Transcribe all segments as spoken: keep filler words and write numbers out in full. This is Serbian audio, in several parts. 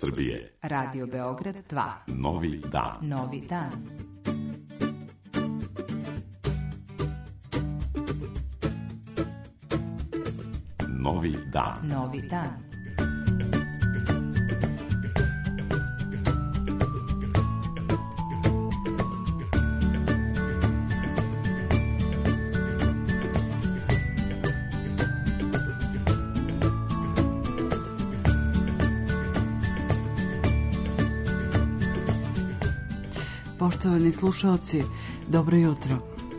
Srbije. Radio Beograd dva. Novi dan. Novi dan. Novi dan. Novi dan. Poštovani slušalci, dobro jutro.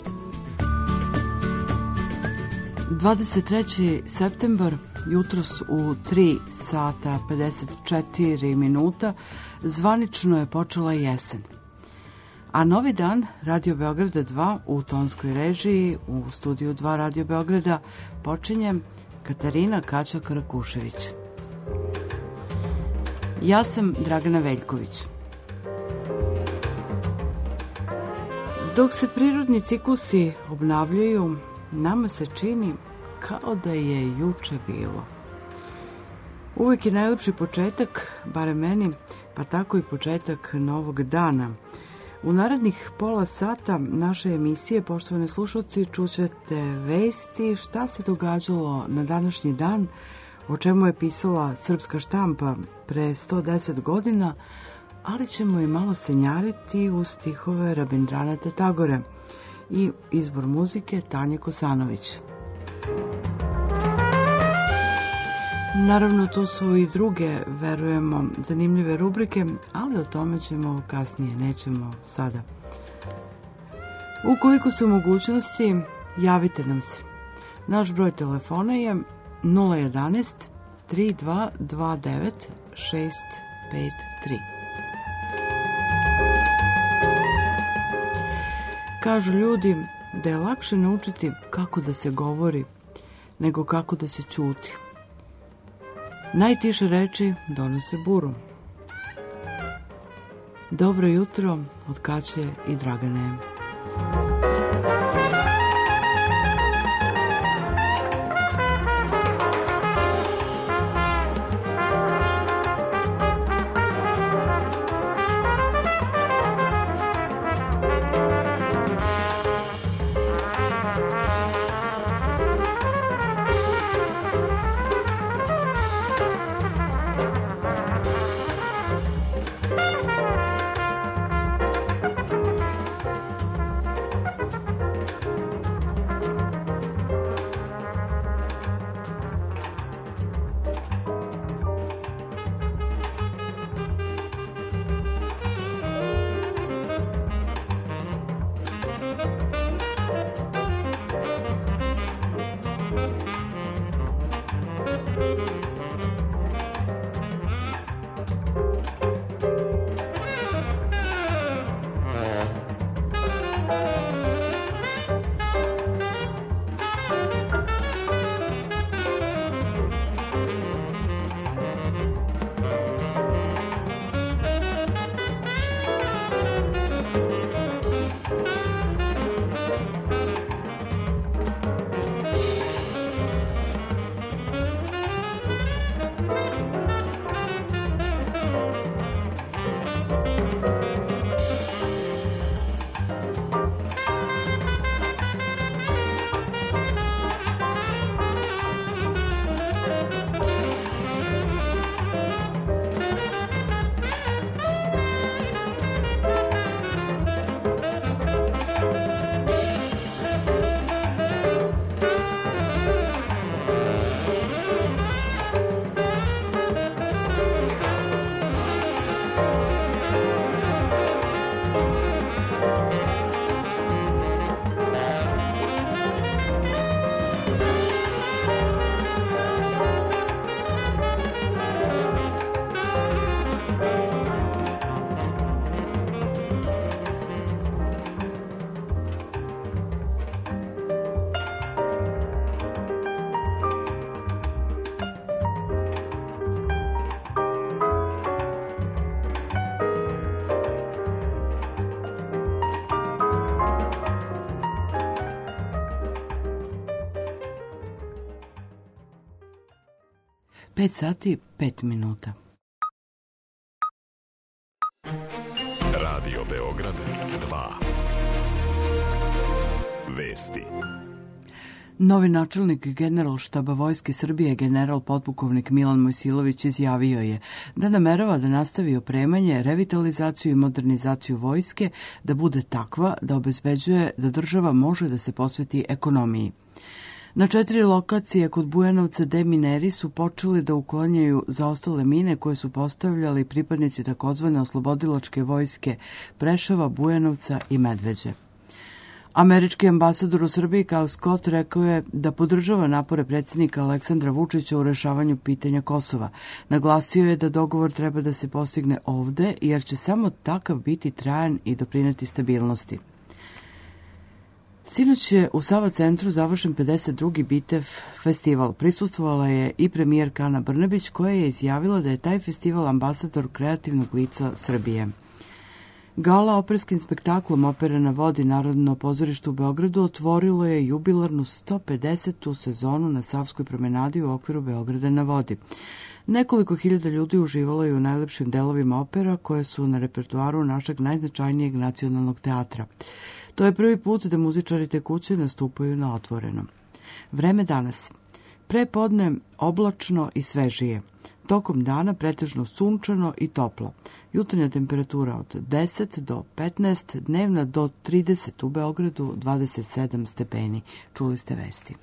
dvadeset treći septembar, jutros u tri sata pedeset četiri minuta, zvanično je počela jesen. A Novi dan Radio Beograda dva u tonskoj režiji u studiju dva Radio Beograda počinje Katarina Kaća-Karakušević. Ja sam Dragana Veljković. Dok se prirodni ciklusi obnavljaju, nama se čini kao da je juče bilo. Uvijek je najlepši početak, barem meni, pa tako i početak novog dana. U narednih pola sata naše emisije, poštovani slušalci, čućete vesti šta se događalo na današnji dan, o čemu je pisala srpska štampa pre sto deset godina, ali ćemo i malo senjariti u stihove Rabindranata Tagore i izbor muzike Tanje Kosanović. Naravno, tu su i druge, verujemo, zanimljive rubrike, ali o tome ćemo kasnije, nećemo sada. Ukoliko ste u mogućnosti, javite nam se. Naš broj telefona je nula jedanaest tri dva dva devet šest pet tri. Kažu ljudi da je lakše naučiti kako da se govori nego kako da se ćuti. Najtiše reči donose buru. Dobro jutro od Kaće i Dragane. pet sati, pet minuta. Radio Beograd dva. Vesti. Novi načelnik Generalštaba Vojske Srbije, general potpukovnik Milan Mojsilović, izjavio je da namerava da nastavi opremanje, revitalizaciju i modernizaciju vojske, da bude takva da obezbeđuje da država može da se posveti ekonomiji. Na četiri lokacije kod Bujanovca demineri su počeli da uklanjaju zaostale mine koje su postavljali pripadnici takozvane oslobodilačke vojske Preševa, Bujanovca i Medveđe. Američki ambasador u Srbiji Kyle Scott rekao je da podržava napore predsjednika Aleksandra Vučića u rešavanju pitanja Kosova. Naglasio je da dogovor treba da se postigne ovde, jer će samo takav biti trajan i doprineti stabilnosti. Sinoć je u Sava centru završen pedeset drugi Bitev festival. Prisustvovala je i premijerka Ana Brnabić, koja je izjavila da je taj festival ambasador kreativnog lica Srbije. Gala operskim spektaklom Opera na vodi Narodno pozorište u Beogradu otvorilo je jubilarnu sto pedesetu sezonu na Savskoj promenadi u okviru Beograda na vodi. Nekoliko hiljada ljudi uživalo je u najlepšim delovima opera koje su na repertoaru našeg najznačajnijeg nacionalnog teatra. To je prvi put da muzičari te kuće nastupaju na otvorenom. Vreme danas. Pre podne oblačno i svežije. Tokom dana pretežno sunčano i toplo. Jutarnja temperatura od deset do petnaest, dnevna do trideset, u Beogradu dvadeset sedam stepeni. Čuli ste vesti.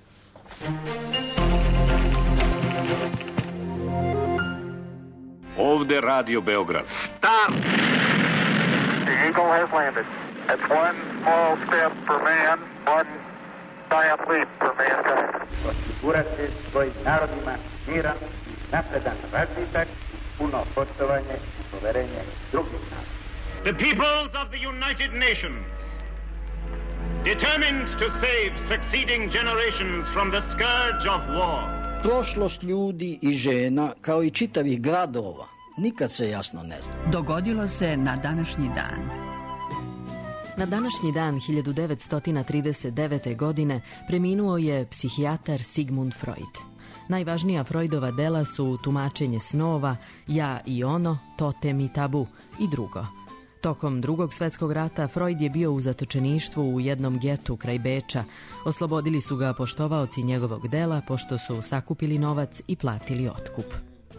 Ovde Radio Beograd. Stop! The Eagle has landed. That's one small step for man, one giant leap for mankind. Osigurati svojim narodima miran, napredan razvitak, puno poštovanje i poverenje drugih naroda. The peoples of the United Nations, determined to save succeeding generations from the scourge of war. Prošlost ljudi i žena, kao i čitavih gradova, nikad se jasno ne zna. Dogodilo se na današnji dan. Na današnji dan hiljadu devetsto trideset devete. godine preminuo je psihijatar Sigmund Freud. Najvažnija Freudova dela su Tumačenje snova, Ja i ono, Totem i tabu i drugo. Tokom Drugog svjetskog rata Freud je bio u zatočeništvu u jednom getu kraj Beča. Oslobodili su ga poštovaoci njegovog dela pošto su sakupili novac i platili otkup.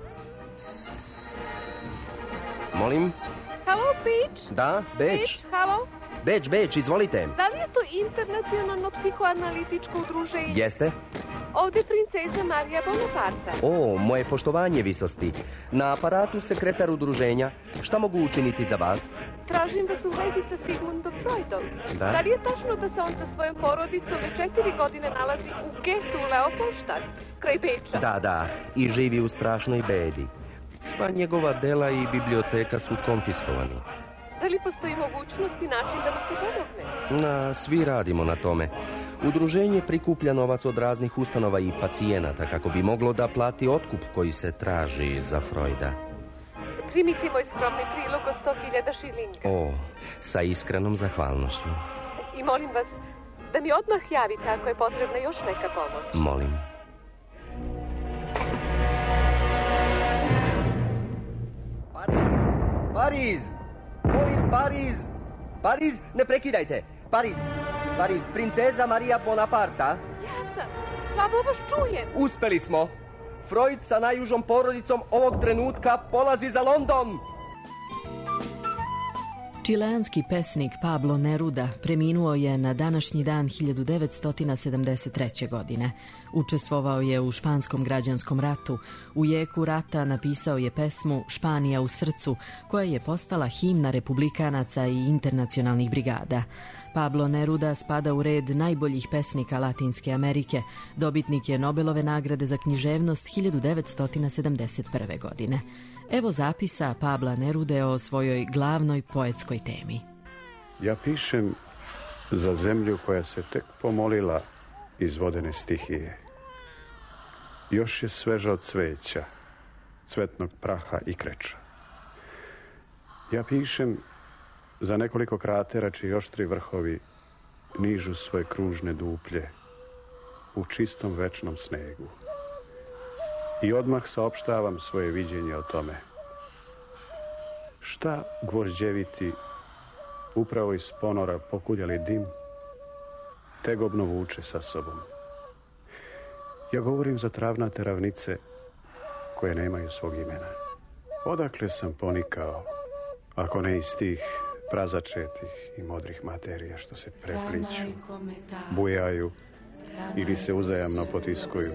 Molim? Halo, Beč? Da, Beč. Beč, halo? Beč, Beč, izvolite. Da li je to internacionalno psihoanalitičko udruženje? Jeste. Ovde princeza Marija Bonaparte. O, moje poštovanje visosti. Na aparatu sekretar udruženja. Šta mogu učiniti za vas? Tražim vas u vezi sa Sigmundom Freudom. Da? Da li je tačno da se on sa svojom porodicom već četiri godine nalazi u getu Leopoldstadt, kraj Beča? Da, da. I živi u strašnoj bedi. Sva njegova dela i biblioteka su konfiskovani. Da li postoji mogućnost i način da mu se pomogne? Na, svi radimo na tome. Udruženje prikuplja novac od raznih ustanova i pacijenata kako bi moglo da plati otkup koji se traži za Freuda. Primite moj skromni prilog od sto hiljada šilinga. O, sa iskrenom zahvalnošću. I molim vas da mi odmah javite ako je potrebna još neka pomoć. Molim. Pariz! Pariz! Molim, Pariz! Pariz, ne prekidajte! Pariz! Pariz, princeza Marija Bonaparta. Ja sam, slabo vas čujem. Uspeli smo. Freud sa najjužom porodicom ovog trenutka polazi za London. Čileanski pesnik Pablo Neruda preminuo je na današnji dan hiljadu devetsto sedamdeset treće. godine. Učestvovao je u španskom građanskom ratu. U jeku rata napisao je pesmu Španija u srcu, koja je postala himna republikanaca i internacionalnih brigada. Pablo Neruda spada u red najboljih pesnika Latinske Amerike. Dobitnik je Nobelove nagrade za književnost hiljadu devetsto sedamdeset prve. godine. Evo zapisa Pabla Nerude o svojoj glavnoj poetskoj temi. Ja pišem za zemlju koja se tek pomolila iz vodene stihije. Još je sveža od cveća, cvetnog praha i kreča. Ja pišem za nekoliko kratera čiji oštri vrhovi nižu svoje kružne duplje u čistom večnom snegu. I odmah saopštavam svoje viđenje o tome. Šta gvožđeviti upravo iz ponora pokuljali dim, tegobno vuče sa sobom. Ja govorim za travnate ravnice koje nemaju svog imena. Odakle sam ponikao, ako ne iz tih prazačetih i modrih materija što se prepliću, bujaju ili se uzajamno potiskuju.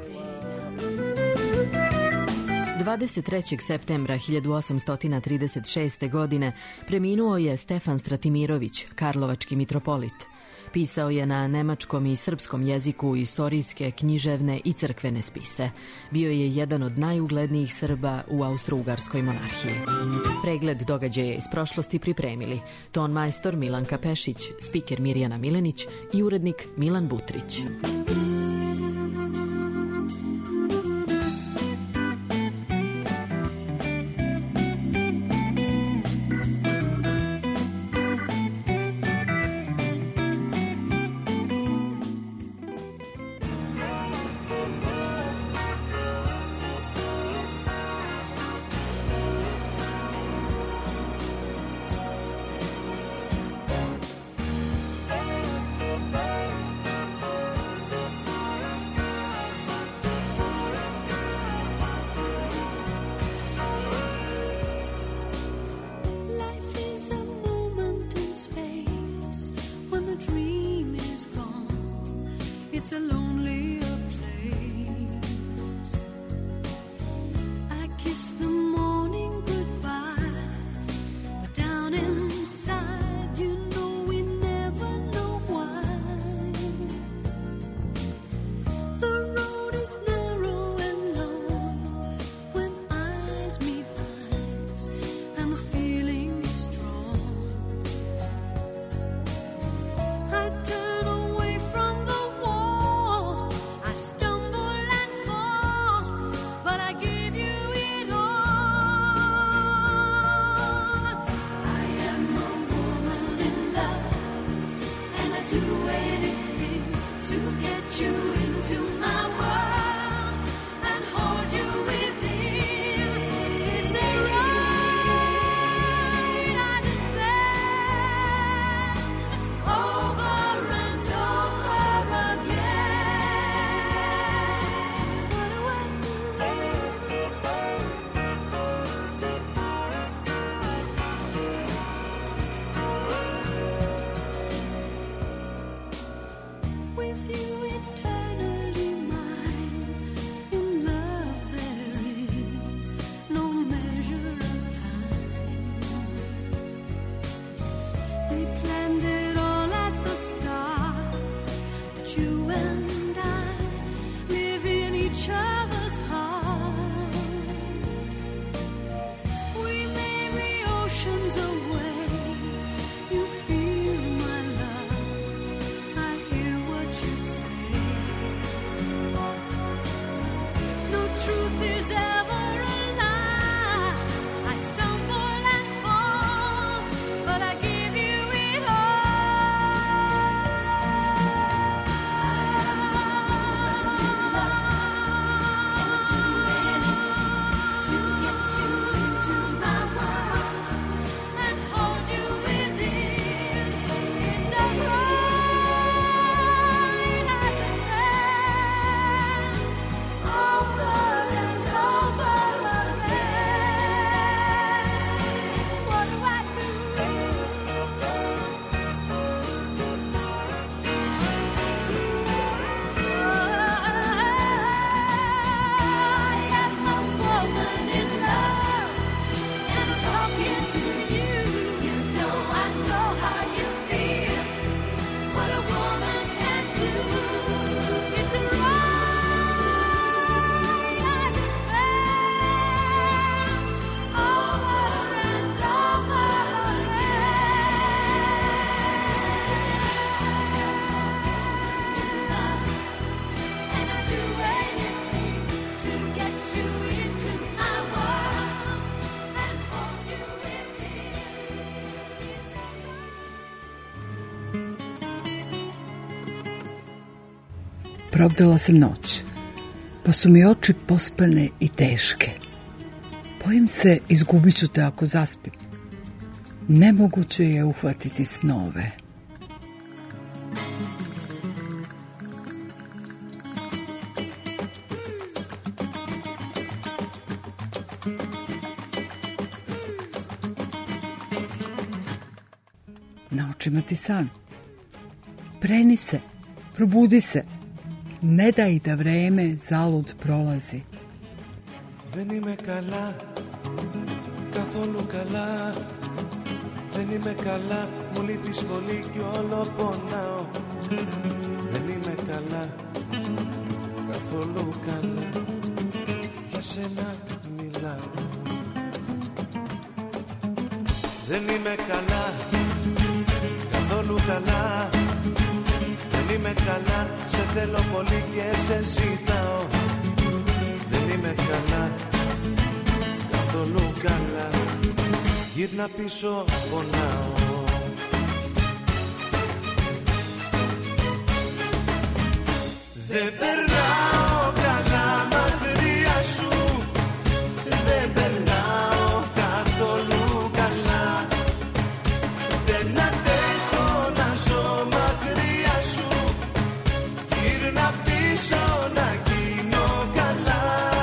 dvadeset trećeg septembra hiljadu osamsto trideset šeste. godine preminuo je Stefan Stratimirović, karlovački mitropolit. Pisao je na nemačkom i srpskom jeziku istorijske, književne i crkvene spise. Bio je jedan od najuglednijih Srba u Austro-Ugarskoj monarhiji. Pregled događaja iz prošlosti pripremili ton majstor Milanka Pešić, spiker Mirjana Milenić i urednik Milan Butrić. Probdala sam noć, pa su mi oči pospane i teške. Bojim se, izgubit ću te ako zaspim. Nemoguće je uhvatiti snove. Na očima ti san. Preni se, probudi se. Ne daj da vreme zalud prolazi. Δεν είμαι καλά, καθόλου καλά. Δεν είμαι καλά, μου λείπεις πολύ κι όλο πονάω. Δεν είμαι καλά, καθόλου καλά. Για σένα μιλάω. Δεν είμαι καλά, καθόλου καλά. Δεν είμαι καλά, σε θέλω πολύ και σε ζητάω. Δεν είμαι καλά, καθόλου καλά. Γύρνα πίσω, πονάω. Δεν περνάω καλά μακριά σου. Δεν περνάω καθόλου καλά. Δεν αντέχω να ζω μακριά σου. Γύρνα πίσω να γίνω καλά.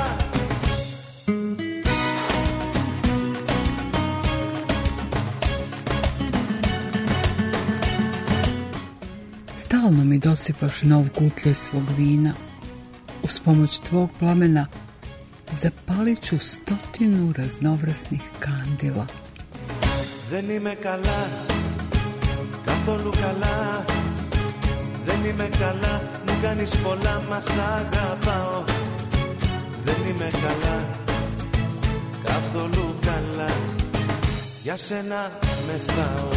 Stalno mi dosipaš nov kutlje svog vina. Uz pomoć tvog plamena zapalit ću stotinu raznovrsnih kandila. Δεν είμαι καλά, καθόλου καλά. Δεν είμαι καλά, μου κάνεις πολλά, μα σ' αγαπάω. Δεν είμαι καλά, καθόλου καλά. Για σένα μεθάω.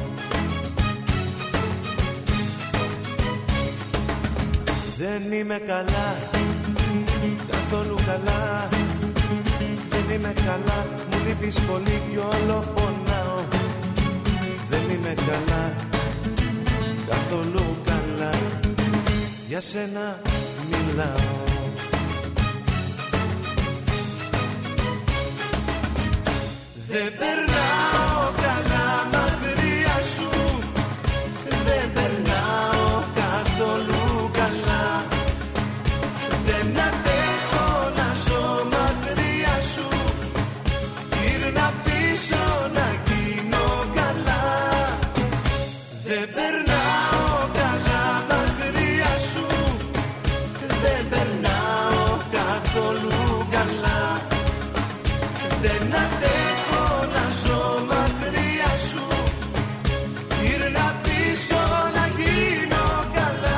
Δεν είμαι καλά, καθόλου καλά. Δεν είμαι καλά, μου λείπεις πολύ κι όλο πονάω. Δεν είμαι καλά, καθόλου καλά. Για σένα μιλάω. Δεν περνάω καλά μακριά σου. Δεν περνάω καθόλου καλά. Δεν αντέχω να ζω μακριά σου. Γύρνα πίσω να γίνω καλά. Δεν περνάω καλά μακριά σου. Δεν περνάω καθόλου καλά. Δεν αντέχω να ζω μακριά σου. Γύρνα πίσω να γίνω καλά.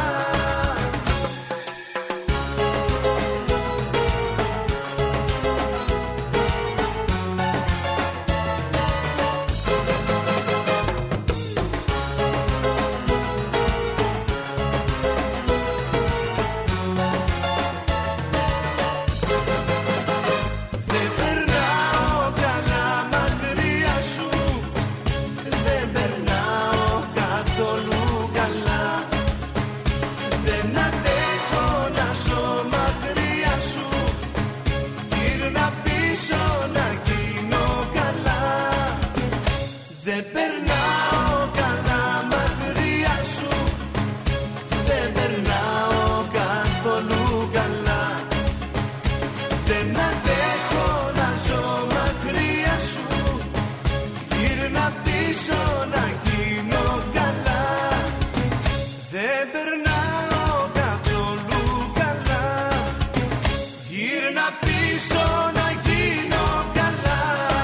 Δεν περνάω καλά μακριά σου. Δεν περνάω καθόλου καλά. Δεν αντέχω να ζω μακριά σου. Γύρνα πίσω να γίνω καλά. Δεν περνάω καλά μακριά σου. Δεν περνάω καθόλου καλά. Δεν αντέχω να ζω μακριά σου. Γύρνα πίσω να γίνω καλά. Δεν περνάω καθόλου καλά. Γύρνα πίσω να γίνω καλά.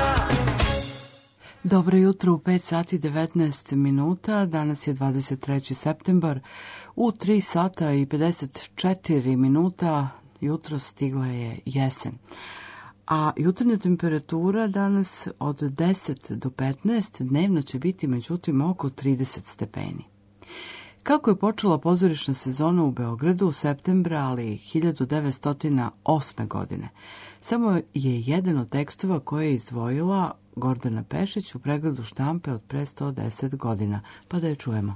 Dobro jutro u pet sati devetnaest minuta. Danas je dvadeset treći septembar. U tri sata i pedeset četiri minuta jutro stigla je jesen. A jutarnja temperatura danas od deset do petnaest, dnevno će biti međutim oko trideset stepeni. Kako je počela pozorišna sezona u Beogradu u septembra, ali hiljadu devetsto osme. godine? Samo je jedan od tekstova koje je izdvojila Gordana Pešić u pregledu štampe od pre sto deset godina, pa da je čujemo.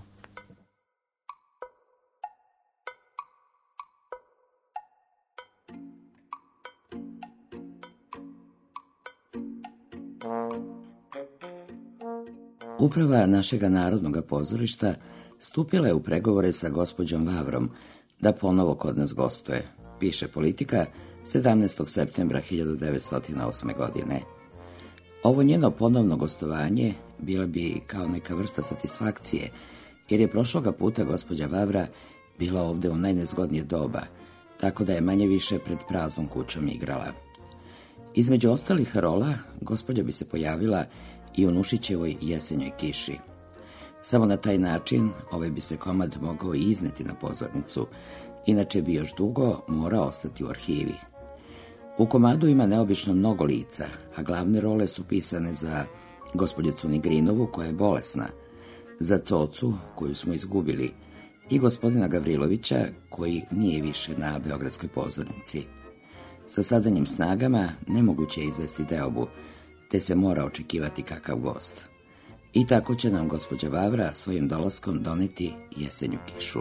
Uprava našega Narodnog pozorišta stupila je u pregovore sa gospođom Vavrom da ponovo kod nas gostuje, piše Politika sedamnaestog septembra hiljadu devetsto osme. godine. Ovo njeno ponovno gostovanje bila bi kao neka vrsta satisfakcije, jer je prošloga puta gospođa Vavra bila ovde u najnezgodnije doba, tako da je manje više pred praznom kućom igrala. Između ostalih rola, gospođa bi se pojavila i u Nušićevoj Jesenjoj kiši. Samo na taj način ovaj bi se komad mogao i izneti na pozornicu, inače bi još dugo morao ostati u arhivi. U komadu ima neobično mnogo lica, a glavne role su pisane za gospođicu Nigrinovu, koja je bolesna, za Cocu, koju smo izgubili, i gospodina Gavrilovića, koji nije više na beogradskoj pozornici. Sa sadanjim snagama nemoguće je izvesti deobu, te se mora očekivati kakav gost. I tako će nam gospođa Vavra svojim dolaskom doneti Jesenju kišu.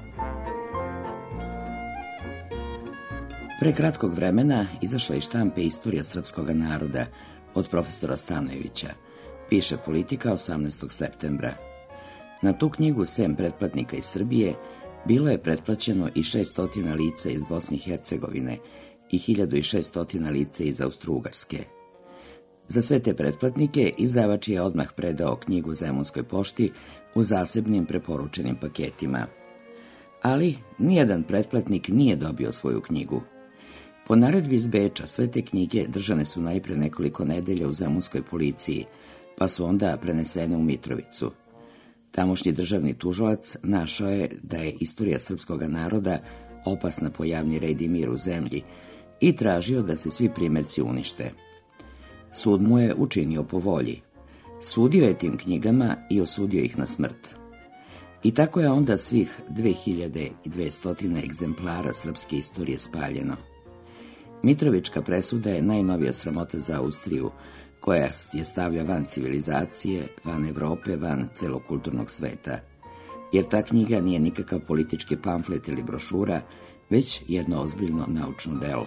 Pre kratkog vremena izašla iz štampe Istorija srpskog naroda od profesora Stanojevića, piše Politika osamnaestog septembra. Na tu knjigu, sem pretplatnika iz Srbije, bilo je pretplaćeno i šesto lica iz Bosne i Hercegovine i hiljadu šesto lica iz Austrougarske. Za sve te pretplatnike izdavač je odmah predao knjigu Zemunskoj pošti u zasebnim preporučenim paketima. Ali nijedan pretplatnik nije dobio svoju knjigu. Po naredbi iz Beča sve te knjige držane su najpre nekoliko nedelja u zemunskoj policiji, pa su onda prenesene u Mitrovicu. Tamošnji državni tužilac našao je da je istorija srpskog naroda opasna po javni red i mir u zemlji i tražio da se svi primerci unište. Sud mu je učinio po volji. Sudio je tim knjigama i osudio ih na smrt. I tako je onda svih dve hiljade dvesta egzemplara srpske istorije spaljeno. Mitrovička presuda je najnovija sramota za Austriju, koja je stavlja van civilizacije, van Evrope, van celog kulturnog sveta. Jer ta knjiga nije nikakav politički pamflet ili brošura, već jedno ozbiljno naučno delo.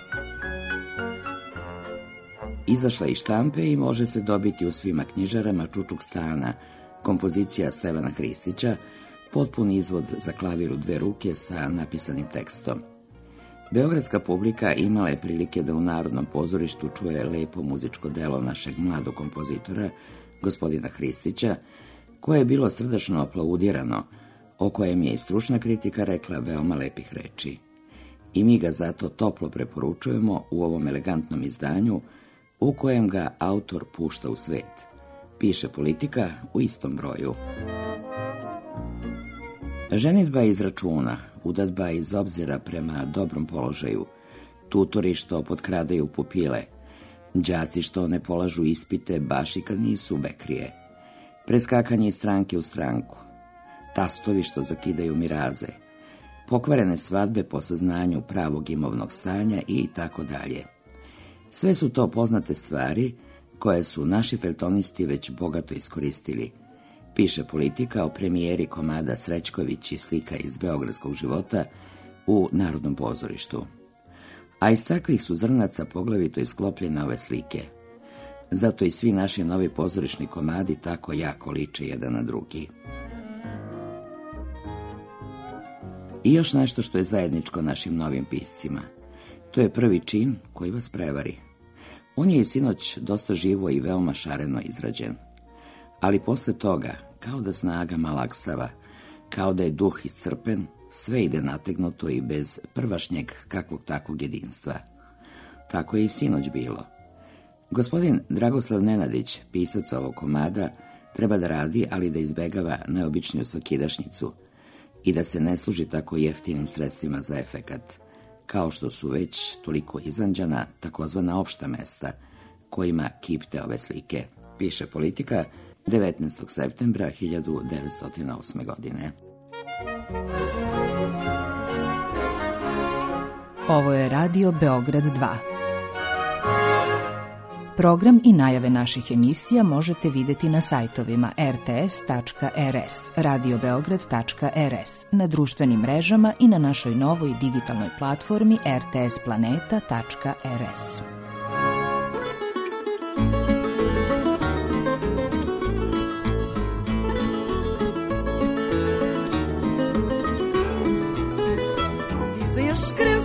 Izašla iz štampe i može se dobiti u svima knjižarama Čučuk Stana, kompozicija Stevana Hristića, potpun izvod za klavir u dve ruke sa napisanim tekstom. Beogradska publika imala je prilike da u Narodnom pozorištu čuje lepo muzičko delo našeg mladog kompozitora, gospodina Hristića, koje je bilo srdačno aplaudirano, o kojem je i stručna kritika rekla veoma lepih reči. I mi ga zato toplo preporučujemo u ovom elegantnom izdanju, u kojem ga autor pušta u svet, piše Politika u istom broju. Ženidba iz računa, udadba iz obzira prema dobrom položaju, tutori što potkradaju pupile, đaci što ne polažu ispite baš i kad nisu bekrije, preskakanje iz stranke u stranku, tastovi što zakidaju miraze, pokvarene svadbe po saznanju pravog imovnog stanja i tako dalje. Sve su to poznate stvari koje su naši feljtonisti već bogato iskoristili, piše Politika o premijeri komada Srećković i slika iz beogradskog života u Narodnom pozorištu. A iz takvih su zrnaca poglavito isklopljene ove slike. Zato i svi naši novi pozorišni komadi tako jako liče jedan na drugi. I još nešto što je zajedničko našim novim piscima. To je prvi čin koji vas prevari. On je i sinoć dosta živo i veoma šareno izrađen. Ali posle toga, kao da snaga malaksava, kao da je duh iscrpen, sve ide nategnuto i bez prvašnjeg kakvog takvog jedinstva. Tako je i sinoć bilo. Gospodin Dragoslav Nenadić, pisac ovog komada, treba da radi, ali da izbegava neobičniju svakidašnjicu i da se ne služi tako jeftinim sredstvima za efekat, kao što su već toliko izanđana takozvana opšta mesta, kojima kipte ove slike, piše Politika devetnaestog septembra hiljadu devetsto osme. godine. Ovo je Radio Beograd dva. Program i najave naših emisija možete videti na sajtovima er te es tačka er es, radio beograd tačka er es, na društvenim mrežama i na našoj novoj digitalnoj platformi er te es planeta tačka er es.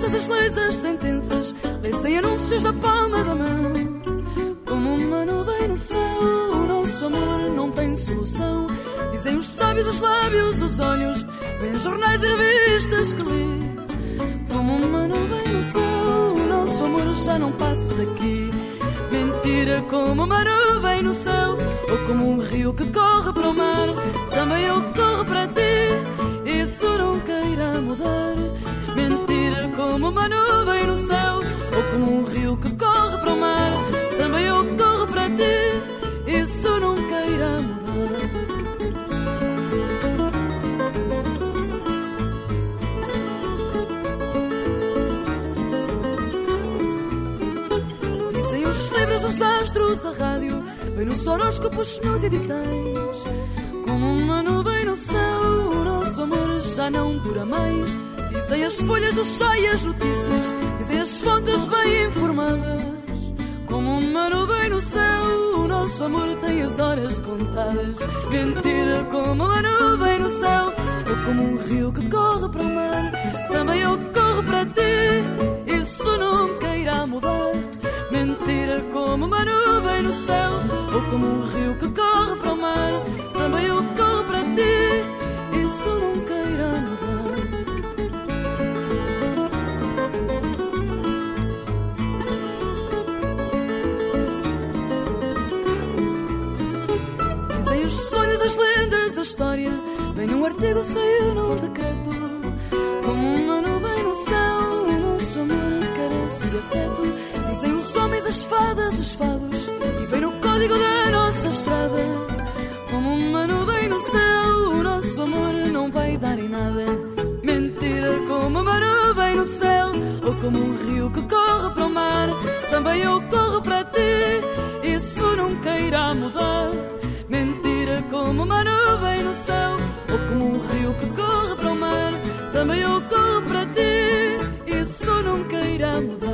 imensas as leis, as sentenças, lê-se anúncios da palma da mão. Como uma nuvem no céu, o nosso amor não tem solução. Dizem os sábios, os lábios, os olhos, vêm jornais e revistas que lê. Como uma nuvem no céu, o nosso amor já não passa daqui. Mentira, como uma nuvem no céu, ou como um rio que corre para o mar. Também eu corro para ti, isso nunca irá mudar. Mentira, como uma nuvem no céu, ou como um rio que corre para o mar. Também eu corro para ti, isso nunca irá mudar. Dizem os livros, os astros, a rádio, vem nos horóscopos, nos editais. Como uma nuvem no céu, o nosso amor já não dura mais. Dizem as folhas do chá e as notícias, dizem as fontes bem informadas. Como uma nuvem no céu, o nosso amor tem as horas contadas. Mentira, como uma nuvem no céu, ou como um rio que corre para o mar. Também eu corro para ti, isso nunca irá mudar. Mentira, como uma nuvem no céu, ou como um rio que corre para o mar. Também eu corro para ti, isso nunca irá mudar. Dizem os sonhos, as lendas, a história, vem num artigo, saiu num decreto. Como uma nuvem no céu, o nosso amor carece de afeto. Dizem os homens, as fadas, os fados, e vem no código da nossa estrada. Como uma nuvem no céu, o nosso amor não vai dar em nada. Mentira, como uma nuvem no céu, ou como um rio que corre para o mar. Também eu corro para ti, isso nunca irá mudar. Mentira, como uma nuvem no céu, ou como um rio que corre para o mar. Também eu corro para ti, isso nunca irá mudar.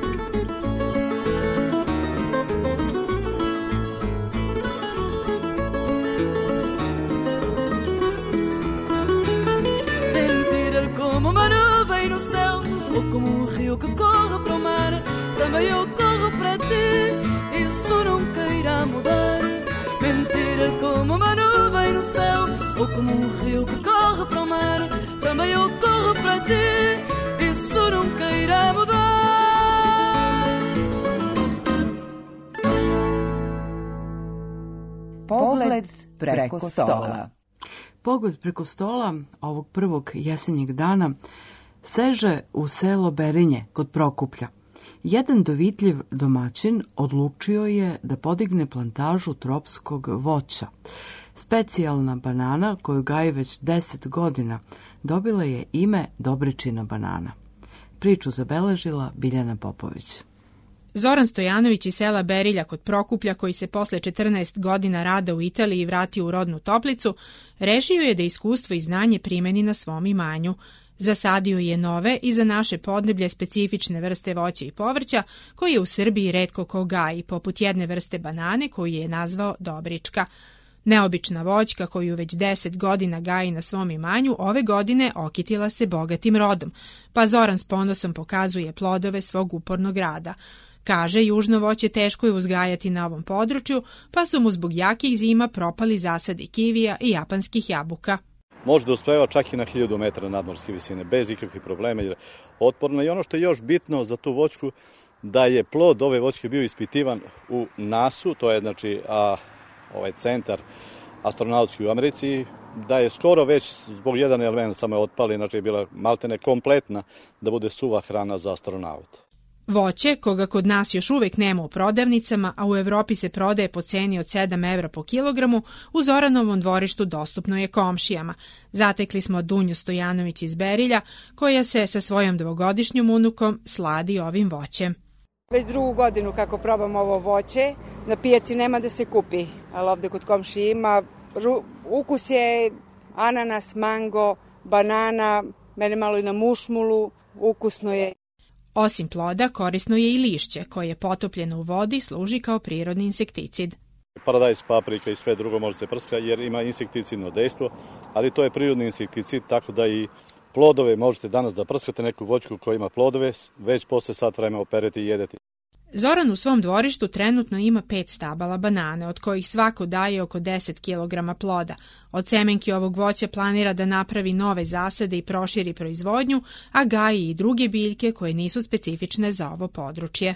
Como uma nuvem no céu, ou como um rio que corre para o mar. Também eu corro para ti, isso nunca irá mudar. Mentira, como uma nuvem no céu, ou como um rio que corre para o mar. Também eu corro para ti, isso nunca irá mudar. Pogled preko stola. Pogled preko stola ovog prvog jesenjeg dana seže u selo Berinje kod Prokuplja. Jedan dovitljiv domaćin odlučio je da podigne plantažu tropskog voća. Specijalna banana koju gaji već deset godina dobila je ime Dobričina banana. Priču zabeležila Biljana Popović. Zoran Stojanović iz sela Berilja kod Prokuplja, koji se posle četrnaest godina rada u Italiji vratio u rodnu Toplicu, rešio je da iskustvo i znanje primeni na svom imanju. Zasadio je nove i za naše podneblje specifične vrste voća i povrća, koje u Srbiji retko ko gaji, poput jedne vrste banane koju je nazvao Dobrička. Neobična voćka koju već deset godina gaji na svom imanju, ove godine okitila se bogatim rodom, pa Zoran s ponosom pokazuje plodove svog upornog rada. Kaže, južno voće teško je uzgajati na ovom području, pa su mu zbog jakih zima propali zasadi kivija i japanskih jabuka. Može da uspeva čak i na hiljadu metara nadmorske visine, bez ikakvih problema, jer otporna. I ono što je još bitno za tu voćku, da je plod ove voćke bio ispitivan u nasu, to je znači a, ovaj centar astronautski u Americi, da je skoro već zbog jedan element samo je otpali, znači je bila maltene kompletna da bude suva hrana za astronaute. Voće, koga kod nas još uvijek nema u prodavnicama, a u Evropi se prodaje po ceni od sedam evra po kilogramu, u Zoranovom dvorištu dostupno je komšijama. Zatekli smo Dunju Stojanović iz Berilja, koja se sa svojom dvogodišnjom unukom sladi ovim voćem. Već drugu godinu kako probam ovo voće, na pijaci nema da se kupi, ali ovde kod komšije ima. Ukus je ananas, mango, banana, mene malo i na mušmulu, ukusno je. Osim ploda, korisno je i lišće, koje je potopljeno u vodi i služi kao prirodni insekticid. Paradajz, paprika i sve drugo može se prska jer ima insekticidno dejstvo, ali to je prirodni insekticid, tako da i plodove, možete danas da prskate neku voćku koja ima plodove, već posle sat vremena operete i jedete. Zoran u svom dvorištu trenutno ima pet stabala banane, od kojih svako daje oko deset kilograma ploda. Od semenki ovog voća planira da napravi nove zasade i proširi proizvodnju, a gaji i druge biljke koje nisu specifične za ovo područje.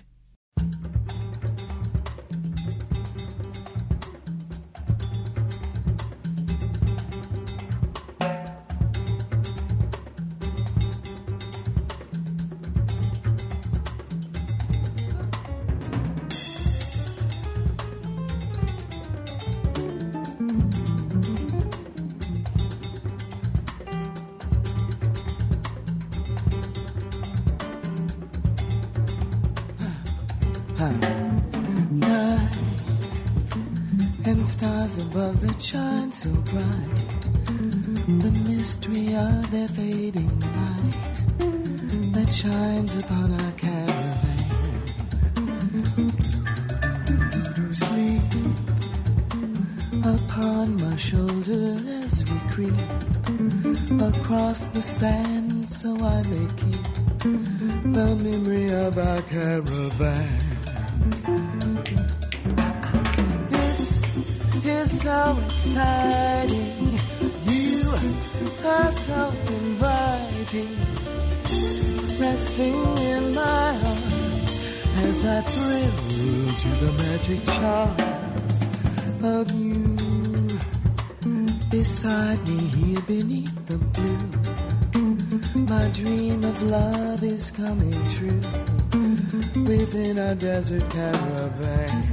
Night and stars above that shine so bright, the mystery of their fading light that shines upon our caravan. Sleep upon my shoulder as we creep across the sand, so I may keep the memory of our caravan. This is so exciting, you are so inviting, resting in my arms as I thrill to the magic charms of you. Beside me here beneath the blue, my dream of love is coming true within our desert caravan.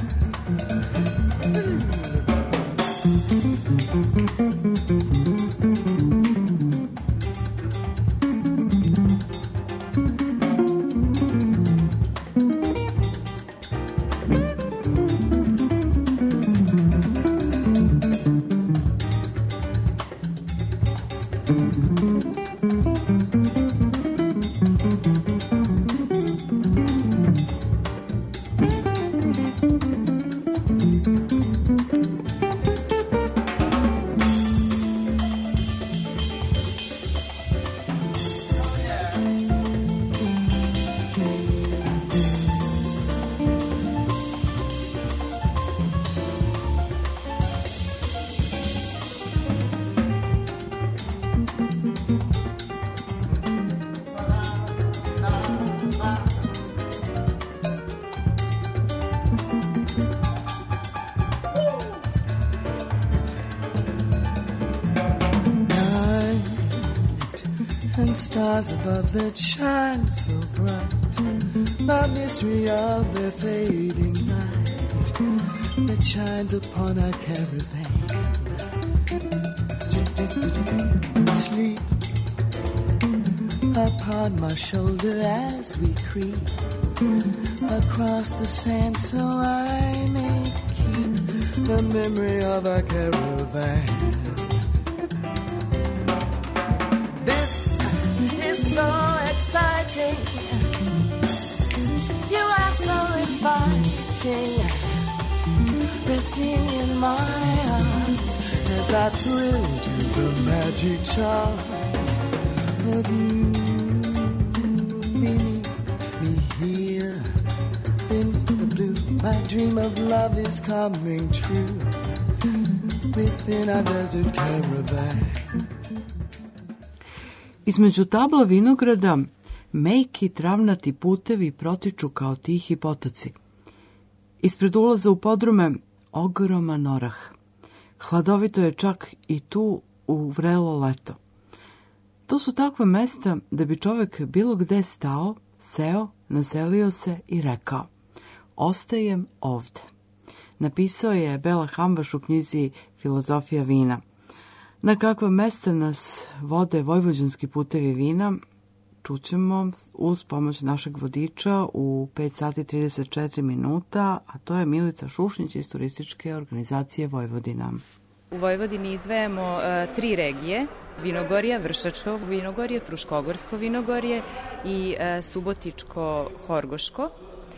Stars above that shine so bright, the mystery of their fading light that shines upon our caravan. Sleep upon my shoulder as we creep across the sand, so I may keep the memory of our caravan. So exciting, you are so inviting, resting in my arms as I thrill to the magic charms of you. Beneath me here, beneath the blue, my dream of love is coming true within our desert caravan. Između tabla vinograda mejki travnati putevi protiču kao tihi potoci. Ispred ulaza u podrume ogroman orah. Hladovito je čak i tu u vrelo leto. To su takva mesta da bi čovek bilo gde stao, seo, naselio se i rekao: ostajem ovde. Napisao je Bela Hambaš u knjizi Filozofija vina. Na kakva mesta nas vode vojvođanski putevi vina, čućemo uz pomoć našeg vodiča u pet sati trideset četiri minuta, a to je Milica Šušnjić iz Turističke organizacije Vojvodina. U Vojvodini izdvajamo uh, tri regije: Vinogorje, Vršačko vinogorje, Fruškogorsko vinogorje i uh, Subotičko-Horgoško.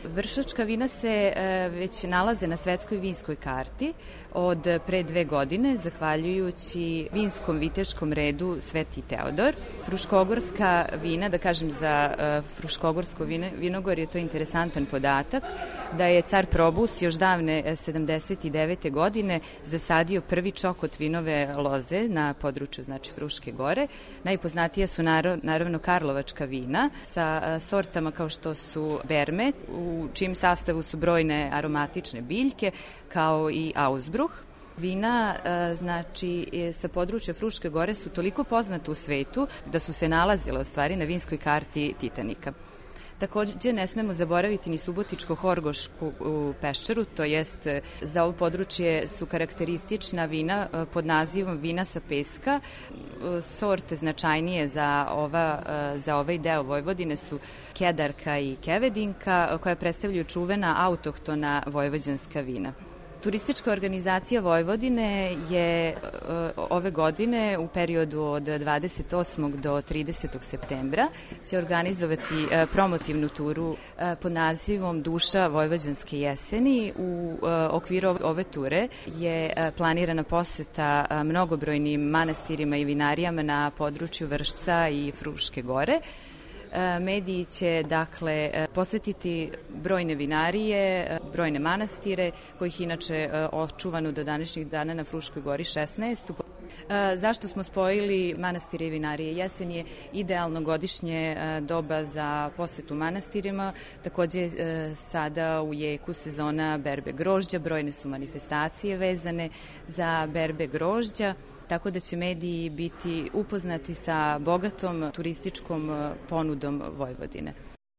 Vršačka vina se već nalaze na svetskoj vinskoj karti od pre dve godine, zahvaljujući vinskom viteškom redu Sveti Teodor. Fruškogorska vina, da kažem za Fruškogorsko vinogorje, to je interesantan podatak, da je car Probus još davne sedamdeset devete godine zasadio prvi čokot vinove loze na području, znači, Fruške gore. Najpoznatija su naravno karlovačka vina sa sortama kao što su berme, u čijem sastavu su brojne aromatične biljke, kao i ausbruh. Vina, znači, sa područja Fruške gore su toliko poznate u svetu da su se nalazile, u stvari, na vinskoj karti Titanika. Takođe, ne smemo zaboraviti ni Subotičko-Horgošku peščaru, to jest za ovo područje su karakteristična vina pod nazivom vina sa peska. Sorte značajnije za, ova, za ovaj deo Vojvodine su Kedarka i Kevedinka, koja predstavljaju čuvena autohtona vojvođanska vina. Turistička organizacija Vojvodine je ove godine u periodu od dvadeset osmog do tridesetog septembra će organizovati promotivnu turu pod nazivom Duša vojvođanske jeseni. U okviru ove ture je planirana poseta mnogobrojnim manastirima i vinarijama na području Vršca i Fruške gore. Mediji će, dakle, posetiti brojne vinarije, brojne manastire, kojih inače očuvano do današnjih dana na Fruškoj gori šesnaest. Zašto smo spojili manastire i vinarije? Jesen je idealno godišnje doba za posetu manastirima, takođe sada u jeku sezona berbe grožđa, brojne su manifestacije vezane za berbe grožđa, tako da će mediji biti upoznati sa bogatom turističkom ponudom Vojvodine.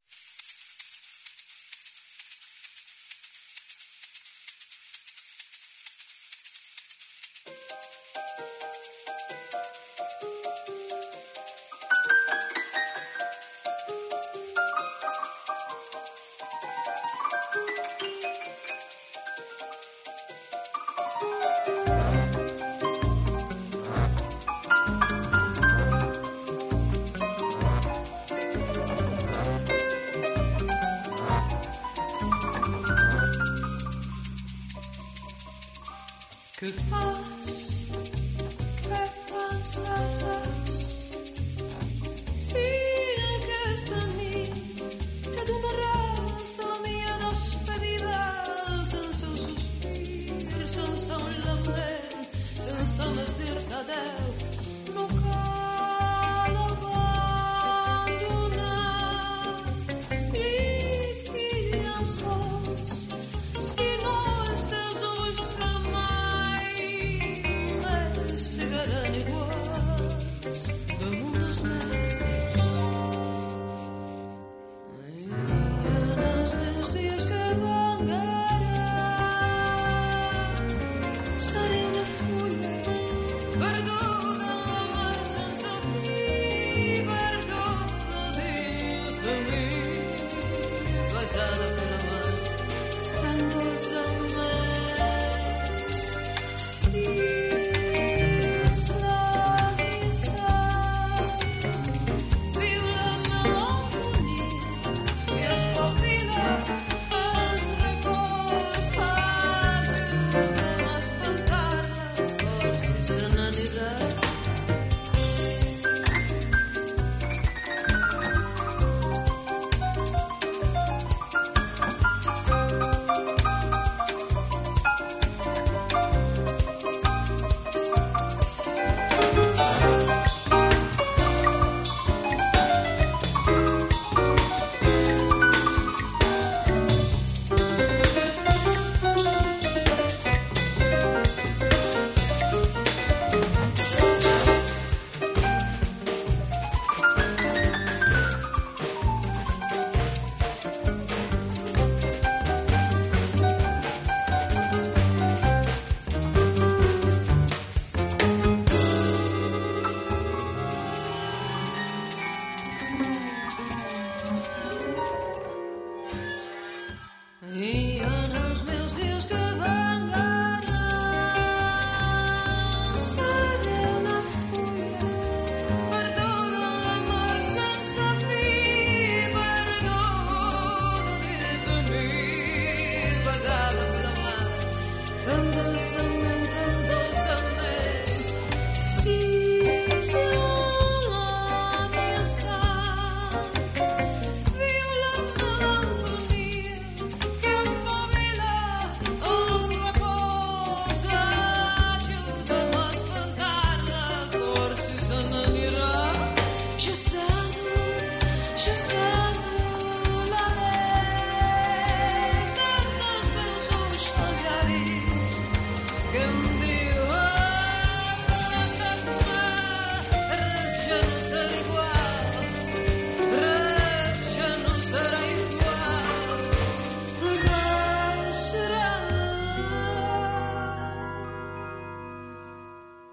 Que fas, que passaràs si aquesta nit te donaràs la mia despedida sense un sospir, sense un lament, sense més dir-te adeu. No cal abandonar llit i llençols si no els teus ulls que seran iguals damunt els meus. I en els meus dies que vengaran seré una fulla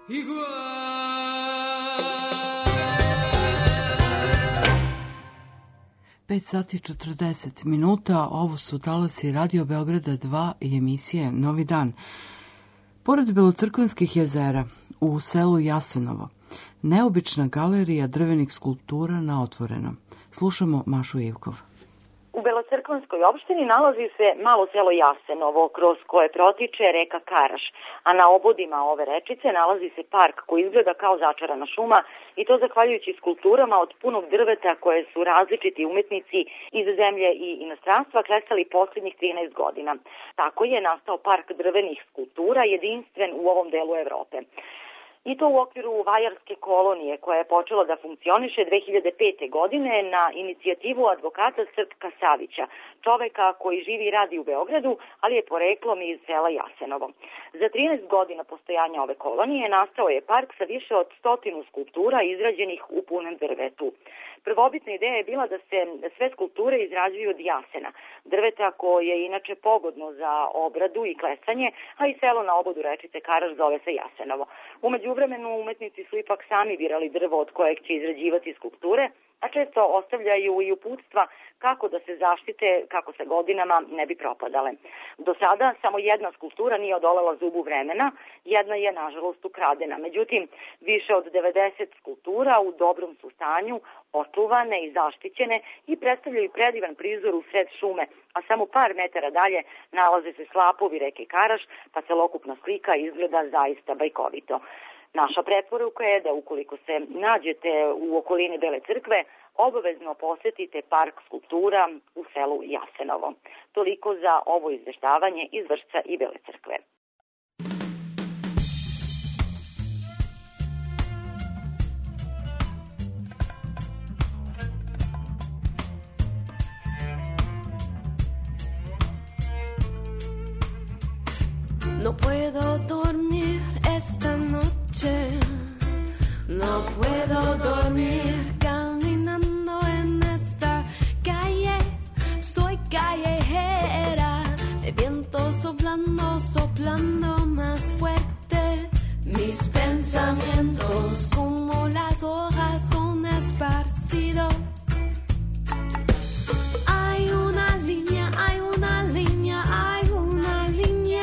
pet sati i četrdeset minuta, ovo su talasi Radio Beograda dva i emisije Novi dan. Pored Belocrkvanskih jezera, u selu Jasenovo, neobična galerija drvenih skulptura na otvorenom. Slušamo Mašu Ivkov. U Belocrkvanskoj opštini nalazi se malo selo Jasenovo, kroz koje protiče reka Karaš, a na obodima ove rečice nalazi se park koji izgleda kao začarana šuma i to zahvaljujući skulpturama od punog drveta koje su različiti umetnici iz zemlje i inostranstva klesali posljednjih trinaest godina. Tako je nastao park drvenih skulptura jedinstven u ovom delu Evrope. I to u okviru Vajarske kolonije koja je počela da funkcioniše dve hiljade pete. godine na inicijativu advokata Srtka Savića, čoveka koji živi i radi u Beogradu, ali je poreklom iz sela Jasenovo. Za trinaest godina postojanja ove kolonije nastao je park sa više od stotinu skulptura izrađenih u punem drvetu. Prvobitna ideja je bila da se sve skulpture izrađuju od jasena, drveta koje je inače pogodno za obradu i klesanje, a i selo na obodu rečice Karaš zove se Jasenovo. Umeđu vremenu umetnici su ipak sami birali drvo od kojeg će izrađivati skulpture, a često ostavljaju i uputstva kako da se zaštite, kako se godinama ne bi propadale. Do sada samo jedna skulptura nije odolela zubu vremena, jedna je nažalost ukradena. Međutim, više od devedeset skulptura u dobrom su stanju, očuvane i zaštićene i predstavljaju predivan prizor u sred šume, a samo par metara dalje nalaze se slapovi reke Karaš, pa celokupna slika izgleda zaista bajkovito. Naša preporuka je da ukoliko se nađete u okolini Bele crkve, obavezno posetite park skulptura u selu Jasenovo. Toliko za ovo izveštavanje iz Vršca i Bele crkve. No puedo dormir esta noche, no puedo dormir caminando en esta calle, soy callejera, el viento soplando, soplando más fuerte, mis pensamientos como las hojas son esparcidos. Hay una línea, hay una línea, hay una línea.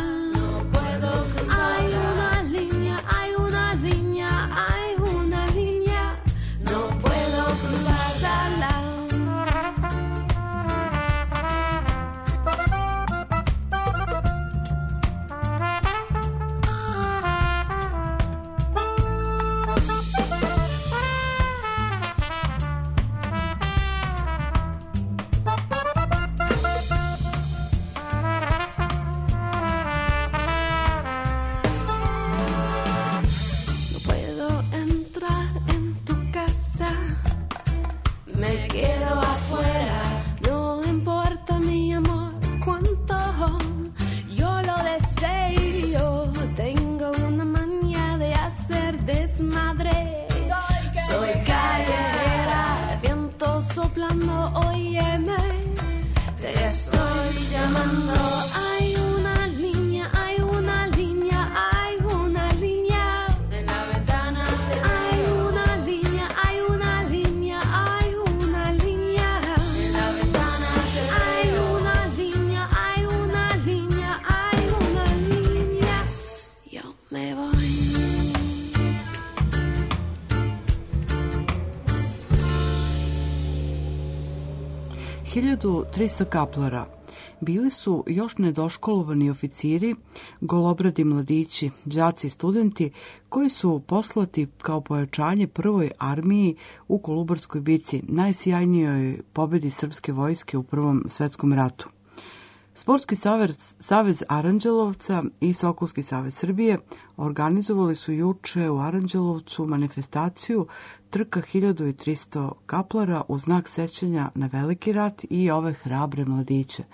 hiljadu trista kaplara bili su još nedoškolovani oficiri, golobradi mladići, đaci i studenti koji su poslati kao pojačanje prvoj armiji u Kolubarskoj bici, najsjajnijoj pobedi srpske vojske u Prvom svetskom ratu. Sportski savez, savez Aranđelovca i Sokolski savez Srbije organizovali su juče u Aranđelovcu manifestaciju trka hiljadu trista kaplara u znak sećanja na Veliki rat i ove hrabre mladiće.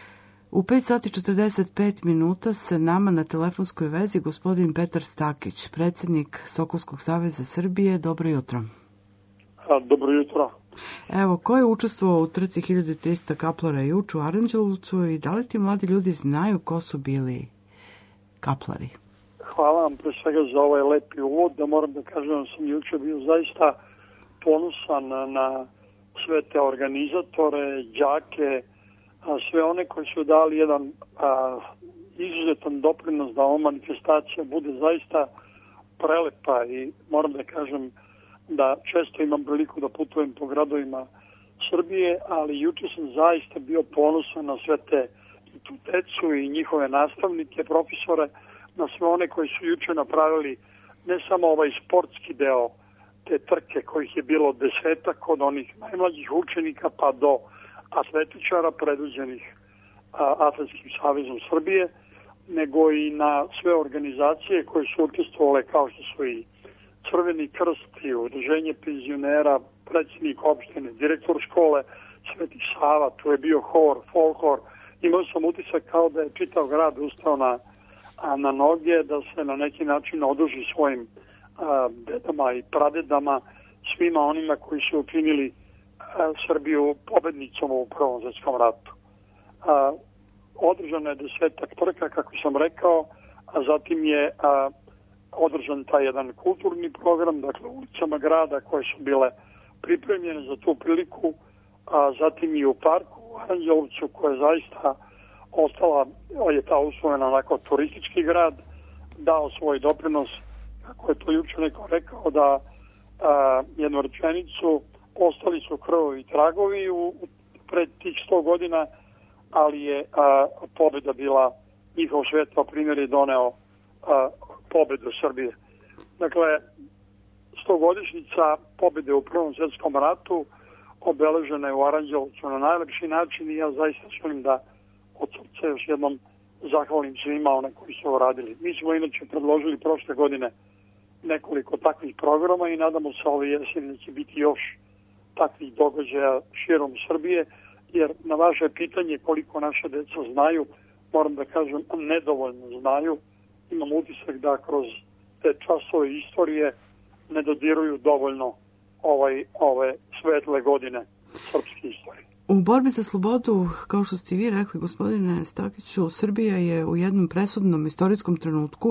U pet sati četrdeset pet minuta se nama na telefonskoj vezi gospodin Petar Stakić, predsjednik Sokolskog saveza Srbije. Dobro jutro. Dobro jutro. Evo, ko je učestvovao u trci hiljadu trista kaplara juče u Aranđelovcu i da li ti mladi ljudi znaju ko su bili kaplari? hvala vam pre svega za ovaj lepi uvod, da moram da kažem da sam juče bio zaista ponosan na, na sve te organizatore, đake, a sve one koji su dali jedan a, izuzetan doprinos da ova manifestacija bude zaista prelepa i moram da kažem da često imam priliku da putujem po gradovima Srbije, ali juče sam zaista bio ponosan na sve te i tu decu i njihove nastavnike, profesore, na sve one koji su juče napravili ne samo ovaj sportski deo te trke kojih je bilo desetak od onih najmlađih učenika pa do atletičara predviđenih Atletskim savezom Srbije, nego i na sve organizacije koje su učestvovale kao što su i Crveni krst i Udruženje penzionera, predsjednik opštine, direktor škole Sveti Sava, tu je bio hor, folklor. Imao sam utisak kao da je čitav grad ustao na, na noge, da se na neki način oduži svojim a, dedama i pradedama, svima onima koji su učinili a, Srbiju pobednicom u Prvom svjetskom ratu. A, održano je desetak trka, kako sam rekao, a zatim je a, održan taj jedan kulturni program, dakle ulicama grada koje su bile pripremljene za tu priliku, a zatim i u parku u Aranđelovcu koja je zaista ostala, je ta usvojena onako turistički grad, dao svoj doprinos, kako je to juče neko rekao, da a, jednu rečenicu, ostali su krvovi i tragovi u, pred tih sto godina, ali je a, pobjeda bila njihov svetlo primjer je doneo a, pobedu Srbije. Dakle, stogodišnjica pobjede u Prvom svjetskom ratu obeležena je u Aranđelovcu na najlepši način i ja zaista želim da od srca još jednom zahvalim svima one koji su ovo radili. Mi smo inače predložili prošle godine nekoliko takvih programa i nadamo se ove jeseni da će biti još takvih događaja širom Srbije, jer na vaše pitanje koliko naše deca znaju, moram da kažem, nedovoljno znaju. Imam utisak da kroz te časove istorije ne dodiruju dovoljno ovaj, ove svetle godine srpske istorije. U borbi za slobodu, kao što ste vi rekli, gospodine Stakiću, Srbija je u jednom presudnom istorijskom trenutku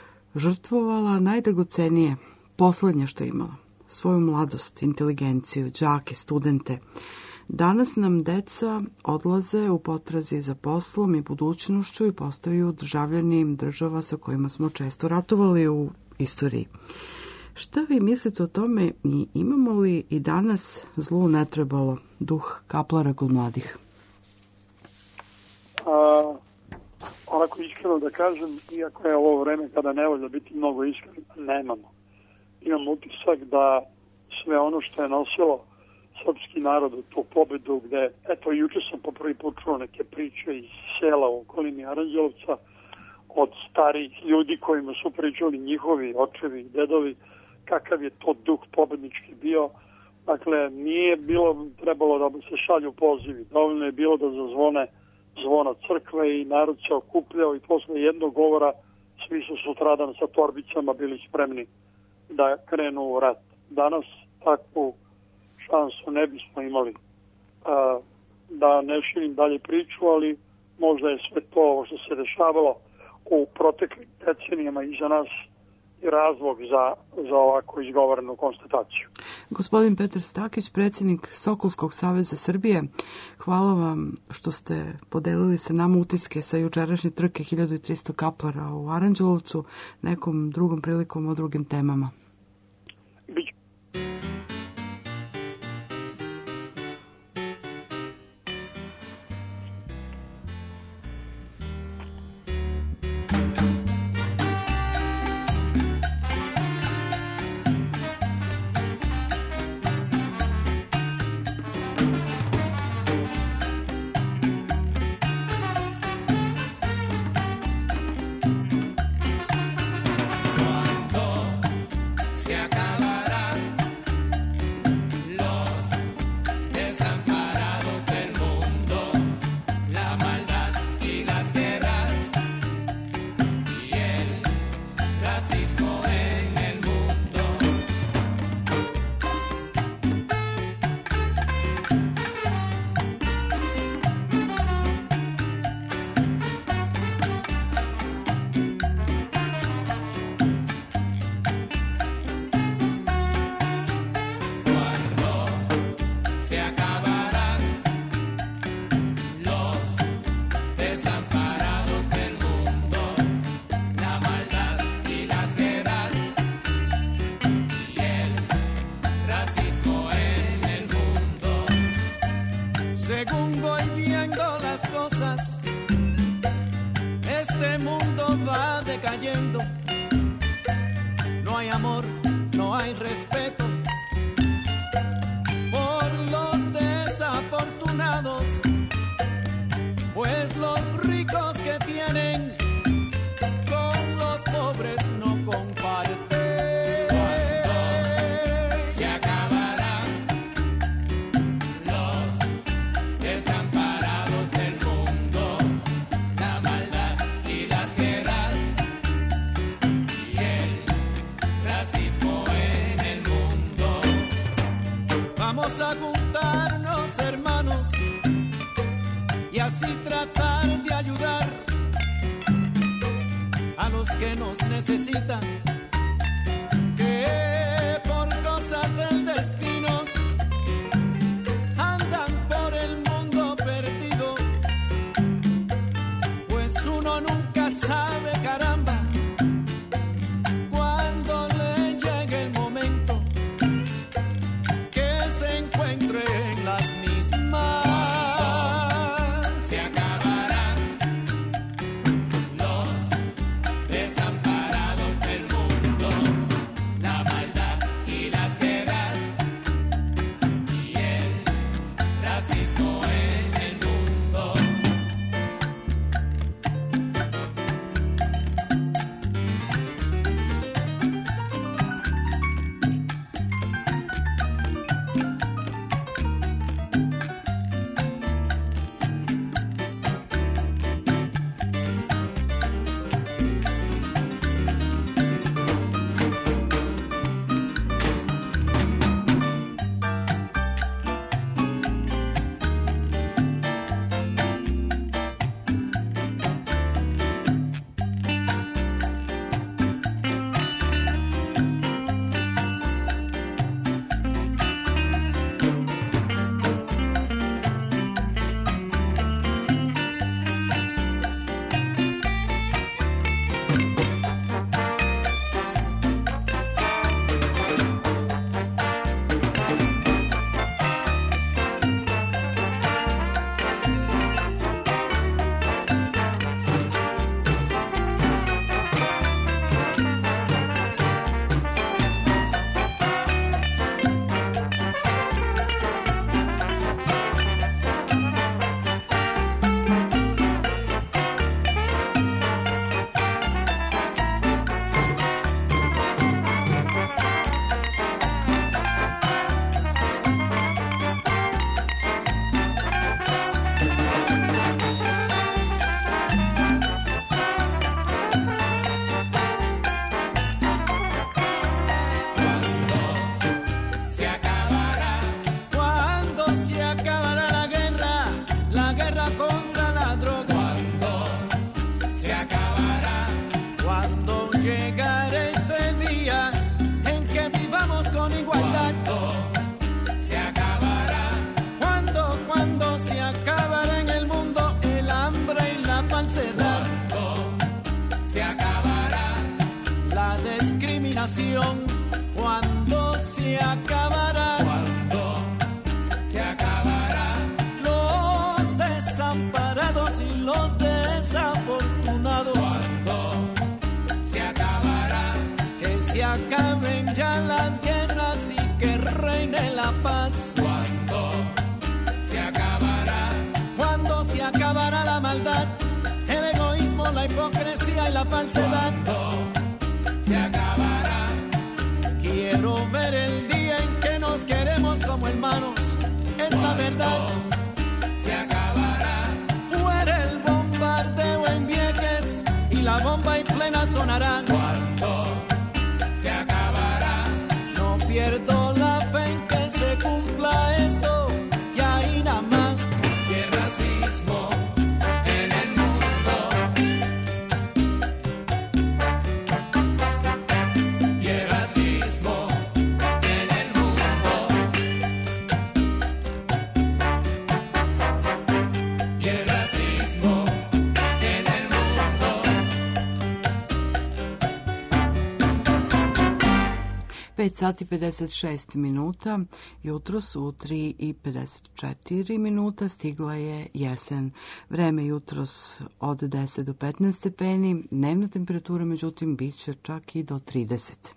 žrtvovala najdragocenije, poslednje što je imala, svoju mladost, inteligenciju, đake, studente. Danas nam deca odlaze u potrazi za poslom i budućnošću i postaju državljani država sa kojima smo često ratovali u istoriji. Šta vi mislite o tome i imamo li i danas zlu ne trebalo duh kaplara kod mladih? A, onako iskreno da kažem, iako je ovo vreme kada ne volja biti mnogo iskren, nemamo. Imam utisak da sve ono što je nosilo srpski narod u tu pobedu gde, eto, juče sam po prvi put čuo neke priče iz sela u okolini Aranđelovca od starih ljudi kojima su pričali njihovi očevi i dedovi kakav je to duh pobednički bio. Dakle, nije bilo trebalo da se šalju pozivi, dovoljno je bilo da zazvone zvona crkve i narod se okupljao i posle jednog govora svi su sutradan sa torbicama bili spremni da krenu u rat. Danas takvu šansu ne bismo imali. A, da ne širim dalje priču, ali možda je sve to ovo što se dešavalo u proteklim decenijama iza nas i razlog za, za ovako izgovorenu konstataciju. Gospodin Petar Stakić, predsjednik Sokolskog saveza Srbije, hvala vam što ste podelili sa nama utiske sa jučerašnje trke hiljadu trista kaplara u Aranđelovcu, nekom drugom prilikom o drugim temama. Biće. Según voy viendo las cosas, este mundo va decayendo. No hay amor, no hay respeto por los desafortunados, pues los ricos que tienen con los pobres no comparten. Se acabarán los desamparados del mundo, la maldad y las guerras y el racismo en el mundo. Vamos a juntarnos, hermanos, y así tratar de ayudar a los que nos necesitan, que por cosas del destino andan por el mundo perdido, pues uno nunca sabe, caramba, cuando le llegue el momento que se encuentre en las mismas. Cuando se acabará, cuando se acabará, los desamparados y los desafortunados, cuando se acabará, que se acaben ya las guerras y que reine la paz, cuando se acabará, cuando se acabará la maldad, el egoísmo, la hipocresía y la falsedad, cuando se acabará. Quiero ver el día en que nos queremos como hermanos, es la verdad. Se acabará. Fuera el bombardeo en Vieques y la bomba en plena sonará. Cuando se acabará. No pierdo la fe en que se cumpla esto y ahí nada más. Y el racismo en el mundo. Y el racismo en el mundo. Y el racismo en el mundo. pet sati pedeset šest minuta, jutros u tri i pedeset četiri minuta stigla je jesen. Vreme jutros od deset do petnaest stepeni, dnevna temperatura međutim bit će čak i do trideset.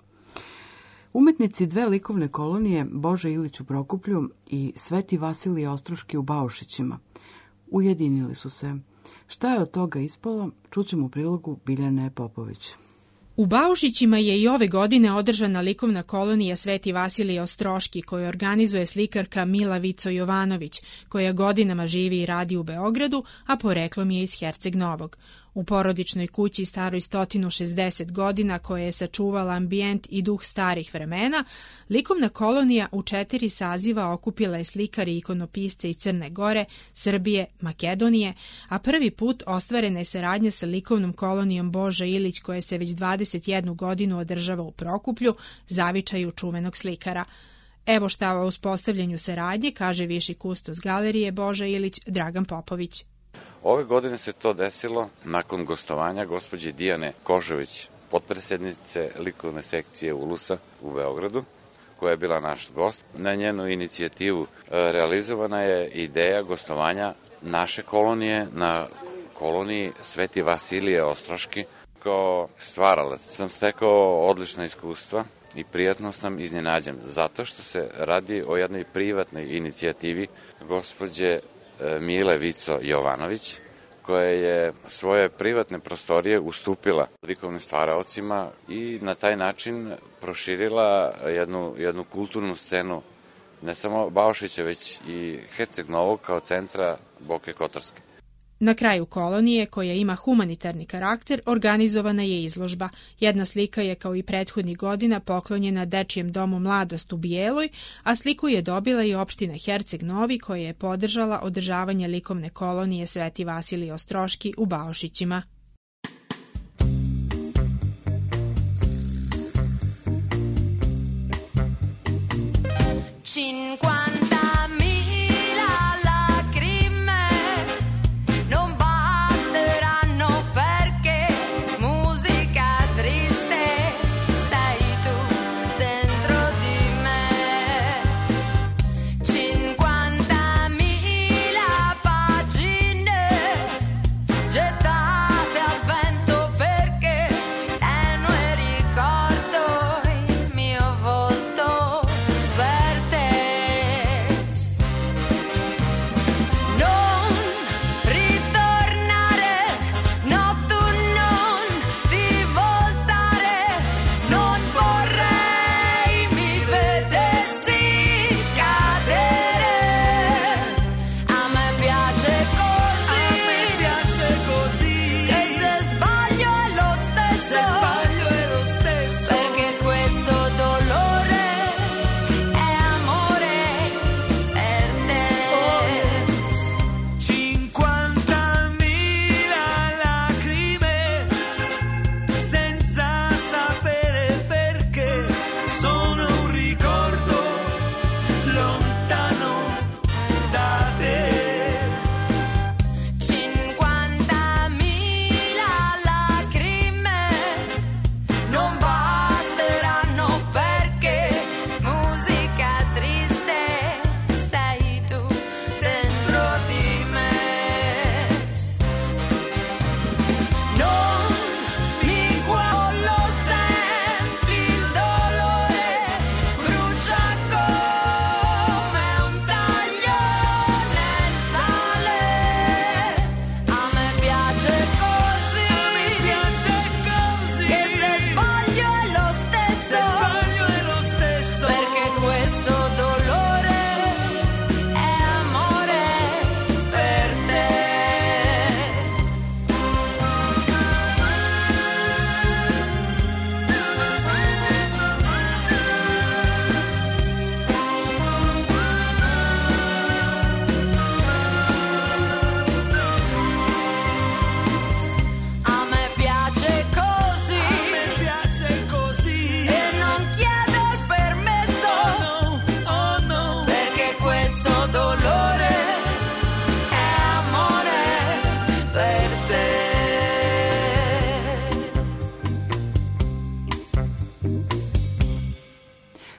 Umetnici dve likovne kolonije, Bože Ilić u Prokuplju i Sveti Vasilije Ostroški u Baušićima, ujedinili su se. Šta je od toga ispalo, čućemo u prilogu Biljane Popović. U Baušićima je i ove godine održana likovna kolonija Sveti Vasilije Ostroški koju organizuje slikarka Mila Vico Jovanović, koja godinama živi i radi u Beogradu, a poreklom je iz Herceg Novog. U porodičnoj kući staroj sto šezdeset godina koja je sačuvala ambijent i duh starih vremena, likovna kolonija u četiri saziva okupila je slikari i ikonopisce iz Crne Gore, Srbije, Makedonije, a prvi put ostvarena je saradnja sa likovnom kolonijom Boža Ilić koja se već dvadeset jednu godinu održava u Prokuplju, zavičaju čuvenog slikara. Evo šta o uspostavljanju saradnje kaže viši kustos galerije Boža Ilić Dragan Popović. Ove godine se to desilo nakon gostovanja gospođe Dijane Kožović, potpredsjednice likovne sekcije Ulusa u Beogradu, koja je bila naš gost. Na njenu inicijativu realizovana je ideja gostovanja naše kolonije na koloniji Sveti Vasilije Ostroški. Kao stvaralac sam stekao odlična iskustva i prijatno sam iznenađen, zato što se radi o jednoj privatnoj inicijativi gospođe Mile Vico Jovanović, koja je svoje privatne prostorije ustupila likovnim stvaraocima i na taj način proširila jednu, jednu kulturnu scenu ne samo Baušića, već i Herceg Novog kao centra Boke Kotorske. Na kraju kolonije, koja ima humanitarni karakter, organizovana je izložba. Jedna slika je, kao i prethodnih godina, poklonjena Dečijem domu Mladost u Bijeloj, a sliku je dobila i opština Herceg Novi, koja je podržala održavanje likovne kolonije Sveti Vasilije Ostroški u Baušićima.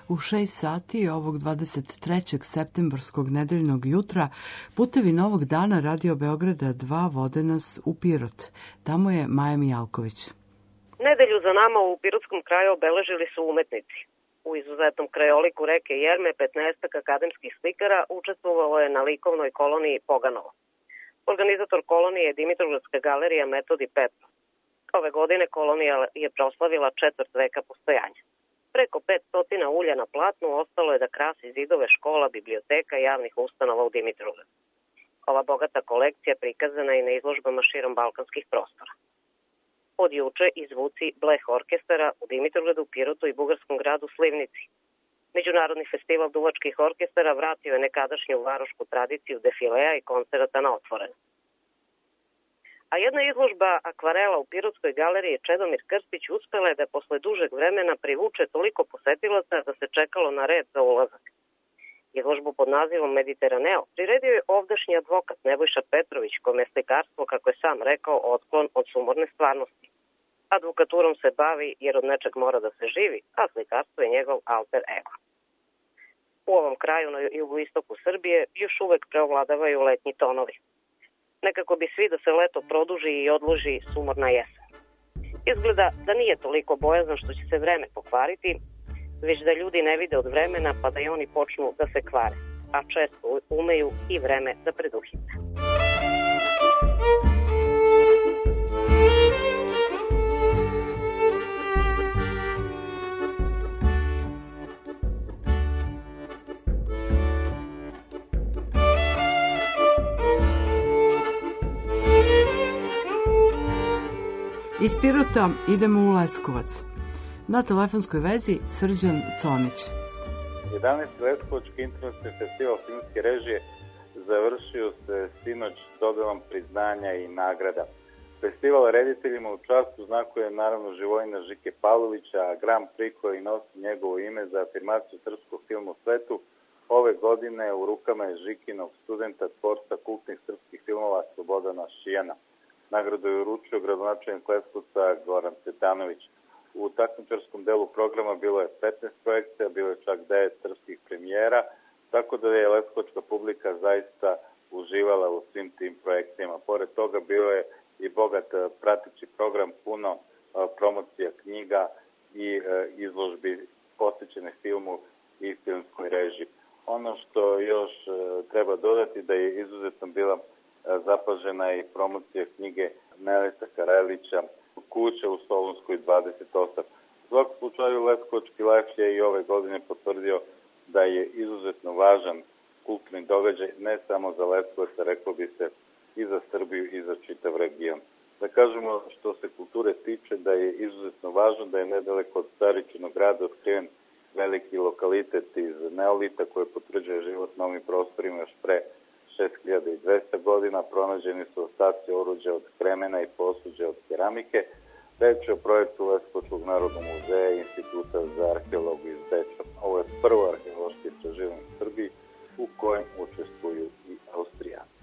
u šest sati ovog dvadeset trećeg septembarskog nedeljnog jutra putevi Novog dana Radio Beograda dva vode nas u Pirot. Tamo je Maja Mijalković. Nedelju za nama u pirotskom kraju obeležili su umetnici. U izuzetnom krajoliku reke Jerme petnaestak akademskih slikara učestvovalo je na likovnoj koloniji Poganovo. Organizator kolonije je Dimitrovgradska galerija Metodi Petro. Ove godine kolonija je proslavila četvrt veka postojanja. Preko petsto ulja na platnu ostalo je da krasi zidove škola, biblioteka i javnih ustanova u Dimitrovgradu. Ova bogata kolekcija prikazana je i na izložbama širom balkanskih prostora. Od juče izvuci Bleh orkestara u Dimitrovgradu, Pirotu i bugarskom gradu Slivnici. Međunarodni festival duvačkih orkestara vratio je nekadašnju varošku tradiciju defilea i koncerata na otvorenom. A jedna izložba akvarela u Pirotskoj galeriji Čedomir Krstić uspela je da posle dužeg vremena privuče toliko posetilaca da se čekalo na red za ulazak. Izložbu pod nazivom Mediteraneo priredio je ovdašnji advokat Nebojša Petrović, kome je slikarstvo, kako je sam rekao, otklon od sumorne stvarnosti. Advokaturom se bavi jer od nečeg mora da se živi, a slikarstvo je njegov alter ego. U ovom kraju na jugoistoku Srbije još uvek preovladavaju letnji tonovi. Nekako bi svi da se leto produži i odloži sumorna jesen. Izgleda da nije toliko bojazan što će se vreme pokvariti, već da ljudi ne vide od vremena pa da i oni počnu da se kvare, a često umeju i vreme da preduhite. Iz Pirota idemo u Leskovac. Na telefonskoj vezi Srđan Conić. jedanaesti Leskovački internacionalni festival filmske režije završio se sinoć dodelom priznanja i nagrada. Festival rediteljima u čast uznakuje naravno Živojina Žike Pavlovića, a Grand Prix koji nosi njegovo ime za afirmaciju srpskog filma u svetu ove godine u rukama je Žikinog studenta, tvorca kultnih srpskih filmova Slobodana Šijana. Nagradu je uručio gradonačelnik Leskovca Goran Cvetanović. U takmičarskom delu programa bilo je petnaest projekcija, bilo je čak devet srpskih premijera, tako da je leskovačka publika zaista uživala u svim tim projekcijama. Pored toga bio je i bogat prateći program, puno promocija knjiga i izložbi posvećene filmu i filmskoj režiji. Ono što još treba dodati da je izuzetno bila zapažena i promocija knjige Melisa Karajlića Kuća u Solunskoj dvadeset osam. U svakom slučaju Leskovački life je i ove godine potvrdio da je izuzetno važan kulturni događaj ne samo za Leskovac, reklo bi se i za Srbiju i za čitav region. Da kažemo što se kulture tiče da je izuzetno važno da je nedaleko od Staričinog grada otkriven veliki lokalitet iz neolita koji potvrđuje život na ovim prostorima još pre šest hiljada dvesta godina. Pronađeni su ostaci oruđa od kremena i posuđa od keramike. Reč je o projektu Leskovačkog narodnog muzeja i Instituta za arheologiju iz Beča. Ovo je prvo arheološko istraživanje u Srbiji u kojem učestvuju i Austrijanci.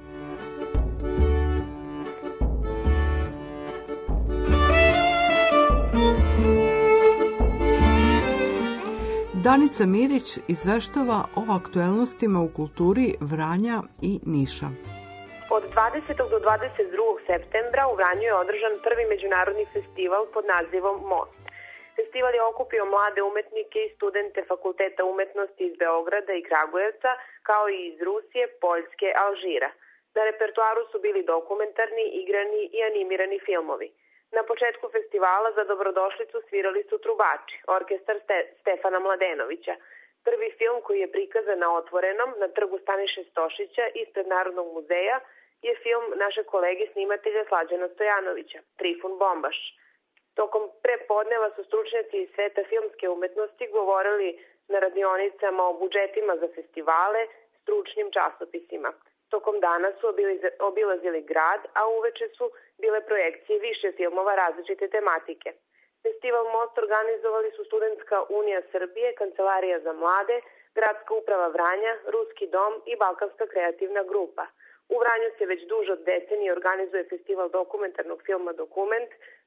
Danica Mirić izveštava o aktuelnostima u kulturi Vranja i Niša. Od dvadesetog do dvadeset drugog septembra u Vranju je održan prvi međunarodni festival pod nazivom Most. Festival je okupio mlade umetnike i studente Fakulteta umetnosti iz Beograda i Kragujevca, kao i iz Rusije, Poljske, Alžira. Na repertoaru su bili dokumentarni, igrani i animirani filmovi. Na početku festivala za dobrodošlicu svirali su trubači, orkestar Ste- Stefana Mladenovića. Prvi film koji je prikazan na otvorenom na trgu Staniše Stošića ispred Narodnog muzeja je film naše kolege snimatelja Slađana Stojanovića, Trifun Bombaš. Tokom prepodneva su stručnjaci iz sveta filmske umetnosti govorili na radionicama o budžetima za festivale, stručnim časopisima. Tokom dana su obilazili grad, a uveče su bile projekcije više filmova različite tematike. Festival Most organizovali su Studentska unija Srbije, Kancelarija za mlade, Gradska uprava Vranja, Ruski dom i Balkanska kreativna grupa. U Vranju se već duže od decenije organizuje festival dokumentarnog filma Dokument,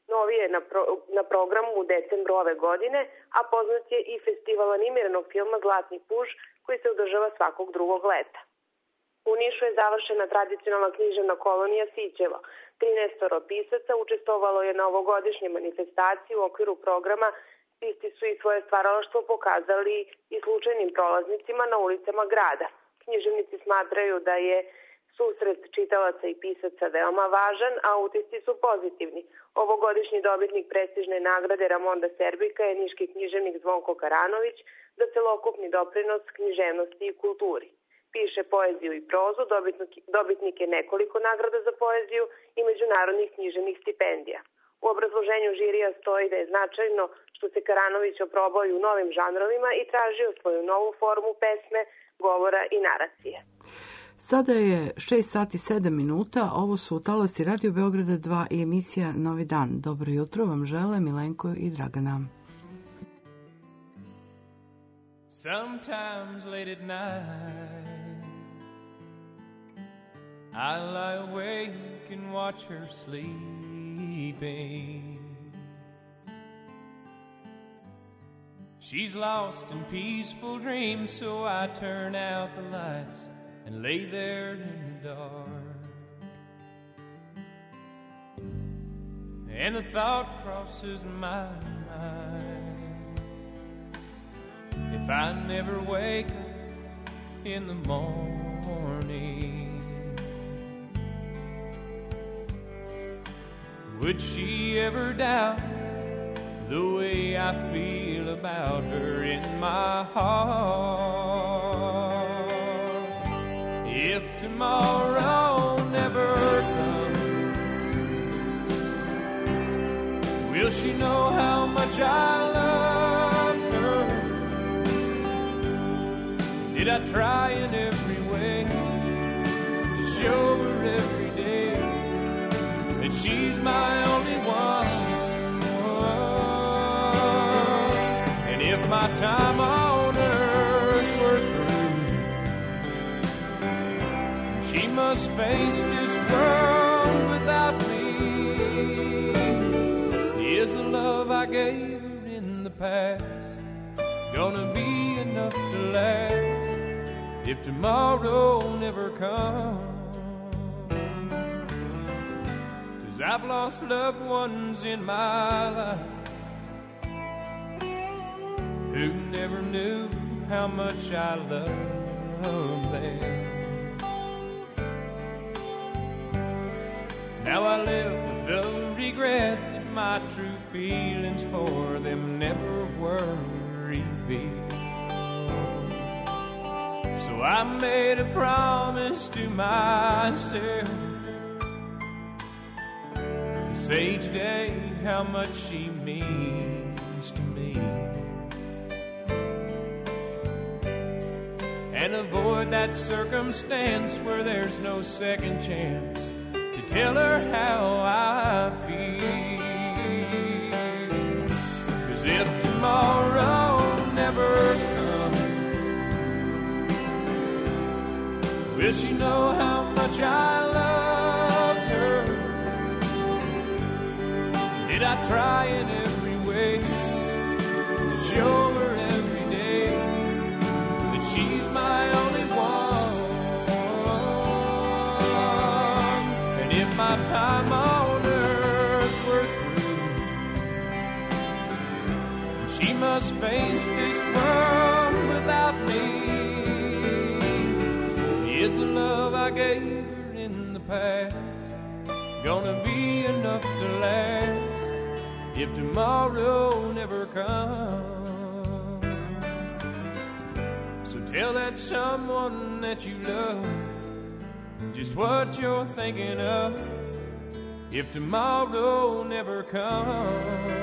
Novi je na, pro, na programu u decembru ove godine, a poznat je i festival animiranog filma Zlatni puž koji se održava svakog drugog leta. U Nišu je završena tradicionalna književna kolonija Sićevo. trinaestoro pisaca učestvovalo je na ovogodišnje manifestaciji u okviru programa. Pisci su i svoje stvaralaštvo pokazali i slučajnim prolaznicima na ulicama grada. Književnici smatraju da je susret čitalaca i pisaca veoma važan, a utisci su pozitivni. Ovogodišnji dobitnik prestižne nagrade Ramonda Serbika je niški književnik Zvonko Karanović za celokupni doprinos književnosti i kulturi. Piše poeziju i prozu, dobitnik je nekoliko nagrada za poeziju i međunarodnih književnih stipendija. U obrazloženju žirija stoji da je značajno što se Karanović oprobao i u novim žanrovima i tražio svoju novu formu pesme, govora i naracije. Sada je šest sati sedam minuta, ovo su talasi Radio Beograda dva i emisija Novi dan. Dobro jutro vam žele Milenko i Dragana. Sometimes late at night I lie awake and watch her sleeping. She's lost in peaceful dreams, so I turn out the lights and lay there in the dark. And a thought crosses my mind: if I never wake up in the morning, would she ever doubt the way I feel about her in my heart? If tomorrow never comes, will she know how much I loved her? Did I try in every way to show her every day that she's my only one? And if my time on earth were through, she must face this world without me. Is the love I gave her in the past gonna be enough to last if tomorrow never comes? I've lost loved ones in my life who never knew how much I loved them. Now I live with the regret that my true feelings for them never were revealed. So I made a promise to myself to say each day how much she means to me, and avoid that circumstance where there's no second chance to tell her how I feel. 'Cause if tomorrow never comes, will she know how much I loved her? Did I try in every way to show her every day that she's my only one? And if my time on earth were through, she must face this world without me. Is the love I gave her in the past gonna be enough to last if tomorrow never comes? So tell that someone that you love just what you're thinking of if tomorrow never comes.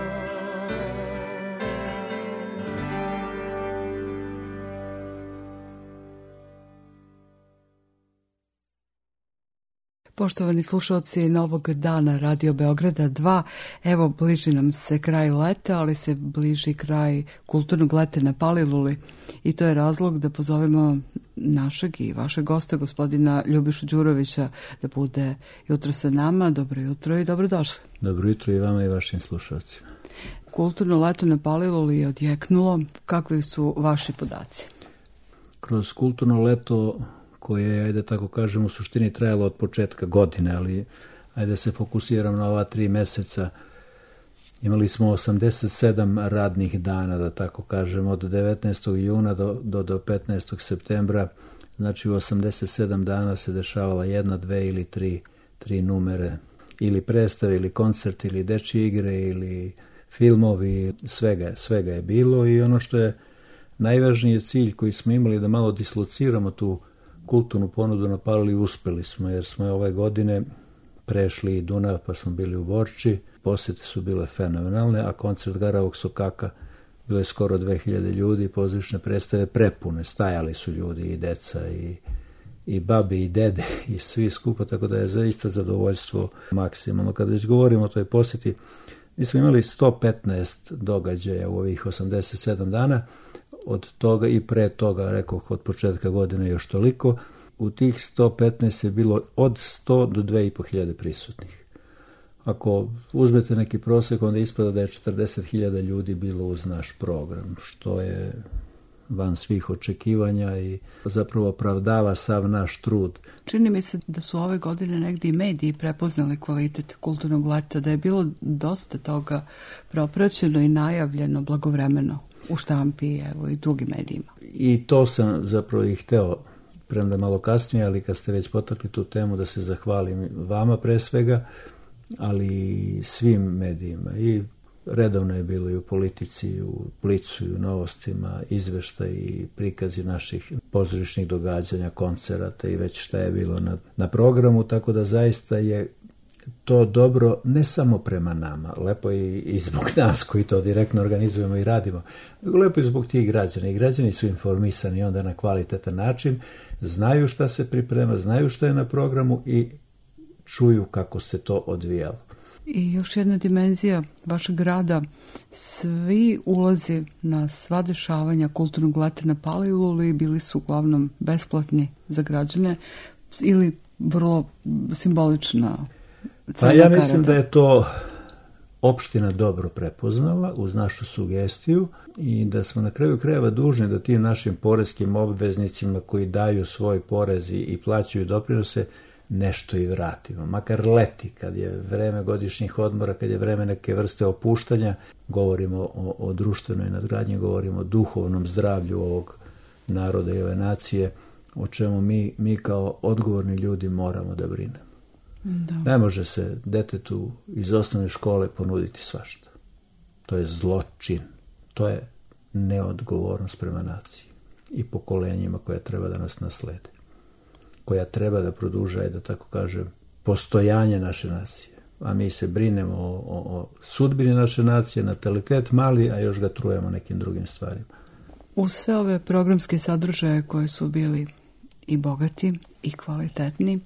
Poštovani slušalci Novog dana Radio Beograda dva, evo bliži nam se kraj leta, ali se bliži kraj kulturnog leta na Paliluli i to je razlog da pozovemo našeg i vašeg gosta, gospodina Ljubišu Đurovića, da bude jutro sa nama. Dobro jutro i dobrodošli. Dobro jutro i vama i vašim slušalcima. Kulturno leto na Paliluli je odjeknulo. Kakvi su vaši podaci? Kroz kulturno leto koje je, ajde tako kažem, u suštini trajalo od početka godine, ali ajde se fokusiram na ova tri meseca. Imali smo osamdeset sedam radnih dana, da tako kažem, od devetnaestog juna do, do, do petnaestog septembra. Znači u osamdeset sedam dana se dešavala jedna, dve ili tri, tri numere, ili predstave, ili koncert, ili dečje igre, ili filmovi, svega, svega je bilo. I ono što je najvažniji cilj koji smo imali da malo dislociramo tu kulturnu ponudu na Paliluli, uspeli smo, jer smo ove godine prešli i Dunav, pa smo bili u Borči. Posjete su bile fenomenalne, a koncert Garavog Sokaka bilo je skoro dve hiljade ljudi, pozorišne predstave prepune, stajali su ljudi i deca i, i babi i dede i svi skupo, tako da je zaista zadovoljstvo maksimalno. Kad već govorimo o toj posjeti, mi smo imali sto petnaest događaja u ovih osamdeset sedam dana, od toga i pre toga, rekoh, od početka godine još toliko. U tih sto petnaest je bilo od sto do dve i po hiljade prisutnih. Ako uzmete neki prosjek, onda ispada da je četrdeset hiljada ljudi bilo uz naš program, što je van svih očekivanja i zapravo opravdava sav naš trud. Čini mi se da su ove godine negdje i mediji prepoznali kvalitet kulturnog leta, da je bilo dosta toga propraćeno i najavljeno blagovremeno u štampi, evo, i drugim medijima. I to sam zapravo i hteo, premda malo kasnije, ali kad ste već potakli tu temu, da se zahvalim vama pre svega, ali svim medijima. I redovno je bilo i u politici, i u Blicu, i u Novostima, izveštaj i prikazi naših pozorišnih događanja, koncerata i već šta je bilo na, na programu, tako da zaista je to dobro ne samo prema nama, lepo i, i zbog nas koji to direktno organizujemo i radimo, nego lepo i zbog tih građana. I građani su informisani onda na kvalitetan način, znaju šta se priprema, znaju šta je na programu i čuju kako se to odvijalo. I još jedna dimenzija vašeg rada, svi ulazi na sva dešavanja kulturnog leta na Paliluli bili su uglavnom besplatni za građane ili vrlo simbolična cena. Pa ja mislim karata. Da je to opština dobro prepoznala uz našu sugestiju i da smo na kraju krajeva dužni da tim našim poreskim obveznicima koji daju svoj porez i plaćaju doprinose nešto i vratimo. Makar leti, kad je vreme godišnjih odmora, kad je vreme neke vrste opuštanja, govorimo o, o društvenoj nadgradnji, govorimo o duhovnom zdravlju ovog naroda i ove nacije, o čemu mi, mi kao odgovorni ljudi moramo da brinemo. Da. Ne može se detetu iz osnovne škole ponuditi svašta. To je zločin. To je neodgovornost prema naciji i pokolenjima koja treba da nas naslede, koja treba da produžaje, da tako kažem, postojanje naše nacije. A mi se brinemo o, o, o sudbini naše nacije, natalitet mali, a još ga trujemo nekim drugim stvarima. U sve ove programske sadržaje koje su bili i bogati, i kvalitetni,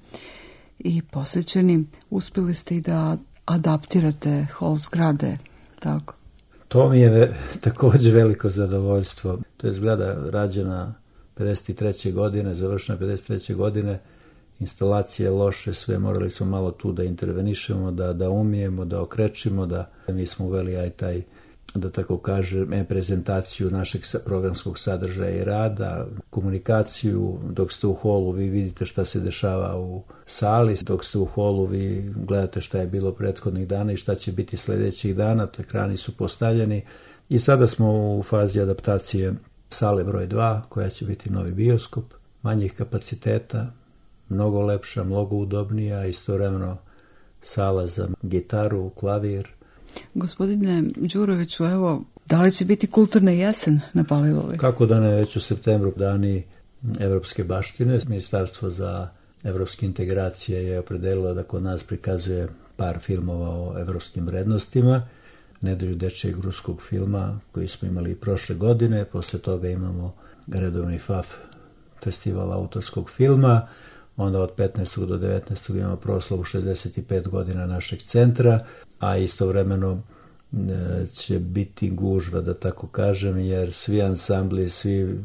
i posvećeni, uspjeli ste i da adaptirate hol zgrade, tako? To mi je ve, također veliko zadovoljstvo. To je zgrada rađena pedeset treće godine, završena pedeset treće godine, instalacije loše, sve, morali smo malo tu da intervenišemo, da, da umijemo, da okrečimo, da mi smo uveli aj taj, da tako kažem, prezentaciju našeg programskog sadržaja i rada, komunikaciju. Dok ste u holu, vi vidite šta se dešava u sali, dok ste u holu, vi gledate šta je bilo prethodnih dana i šta će biti sljedećih dana, to ekrani su postavljeni i sada smo u fazi adaptacije sale broj dva, koja će biti novi bioskop, manjih kapaciteta, mnogo lepša, mnogo udobnija, istovremeno sala za gitaru, klavir. Gospodine Đuroviću, evo, da li će biti kulturna jesen na Paliluli? Kako da ne, već u septembru dani evropske baštine. Ministarstvo za evropske integracije je opredelilo da kod nas prikazuje par filmova o evropskim vrednostima. Nedelju dečjeg ruskog filma koji smo imali i prošle godine, posle toga imamo redovni F A F, festival autorskog filma, onda od petnaestog do devetnaestog imamo proslavu šezdeset pet godina našeg centra, a istovremeno će biti gužva, da tako kažem, jer svi ansambli, svi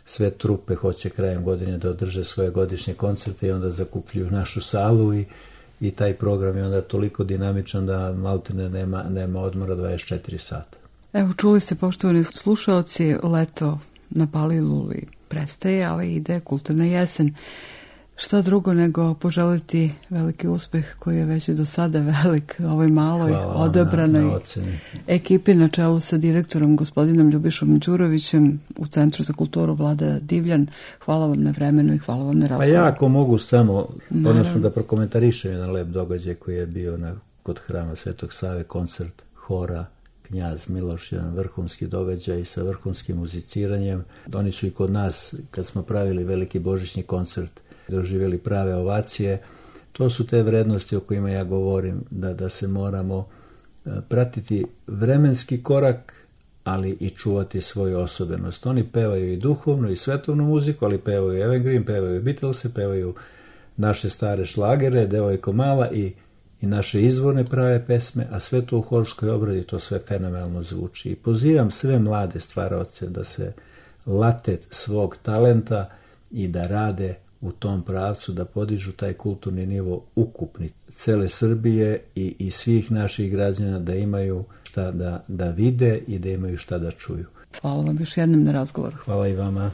sve trupe hoće krajem godine da održe svoje godišnje koncerte i onda zakupljuju našu salu i, i taj program je onda toliko dinamičan da maltene nema, nema odmora dvadeset četiri sata. Evo, čuli ste, poštovani slušaoci, leto na Paliluli prestaje, ali ide kulturna jesen. Šta drugo nego poželiti veliki uspeh koji je već i do sada velik ovoj maloj odabranoj na, na ekipi na čelu sa direktorom gospodinom Ljubišom Đurovićem u Centru za kulturu Vlada Divljan. Hvala vam na vremenu i hvala vam na razgovoru. Pa ja ako mogu samo, odnosno da prokomentarišem jedan lep događaj koji je bio na, kod hrama Svetog Save, koncert hora Knjaz Miloš, jedan vrhunski događaj sa vrhunskim muziciranjem. Oni su i kod nas, kad smo pravili veliki božićni koncert, doživjeli prave ovacije. To su te vrednosti o kojima ja govorim, da, da se moramo pratiti vremenski korak, ali i čuvati svoju osobenost. Oni pevaju i duhovnu i svetovnu muziku, ali pevaju Evergreen, pevaju Beatlese, pevaju naše stare šlagere, Devojko mala i, i naše izvorne prave pesme, a sve to u horskoj obradi, to sve fenomenalno zvuči. I pozivam sve mlade stvaraoce da se late svog talenta i da rade u tom pravcu, da podižu taj kulturni nivo ukupni cele Srbije i, i svih naših građana, da imaju šta da, da vide i da imaju šta da čuju. Hvala vam još jednom na razgovoru. Hvala i vama.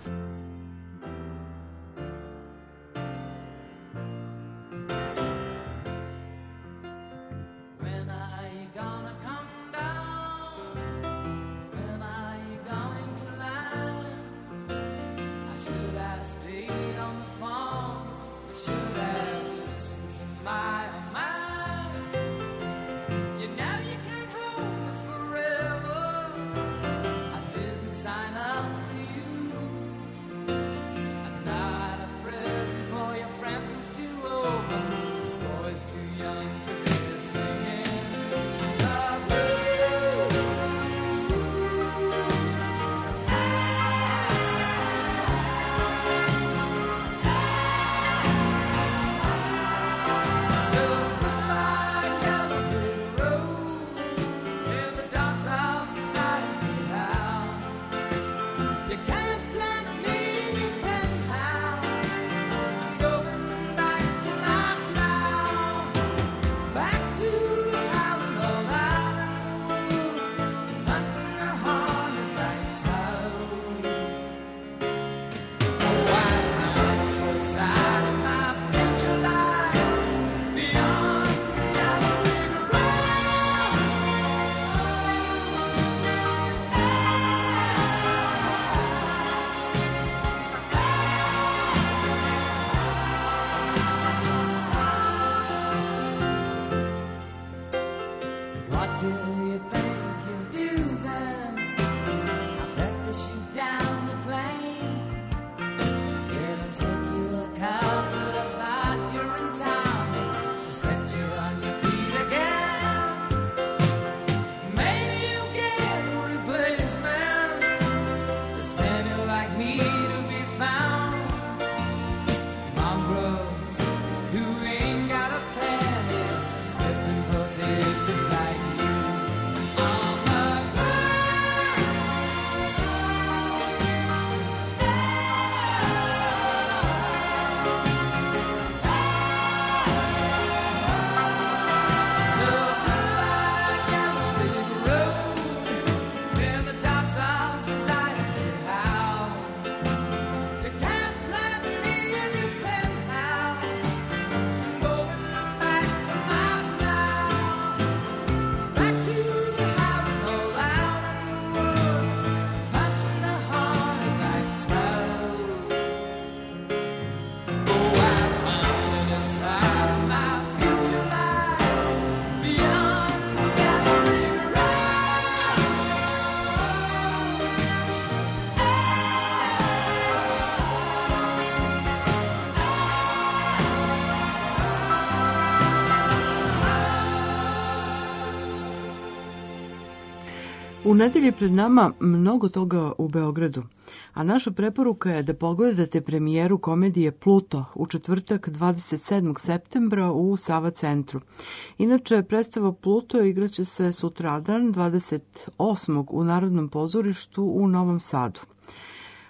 U nedelji pred nama mnogo toga u Beogradu, a naša preporuka je da pogledate premijeru komedije Pluto u četvrtak dvadeset sedmog septembra u Sava centru. Inače, predstava Pluto igraće se sutradan dvadeset osmog u Narodnom pozorištu u Novom Sadu.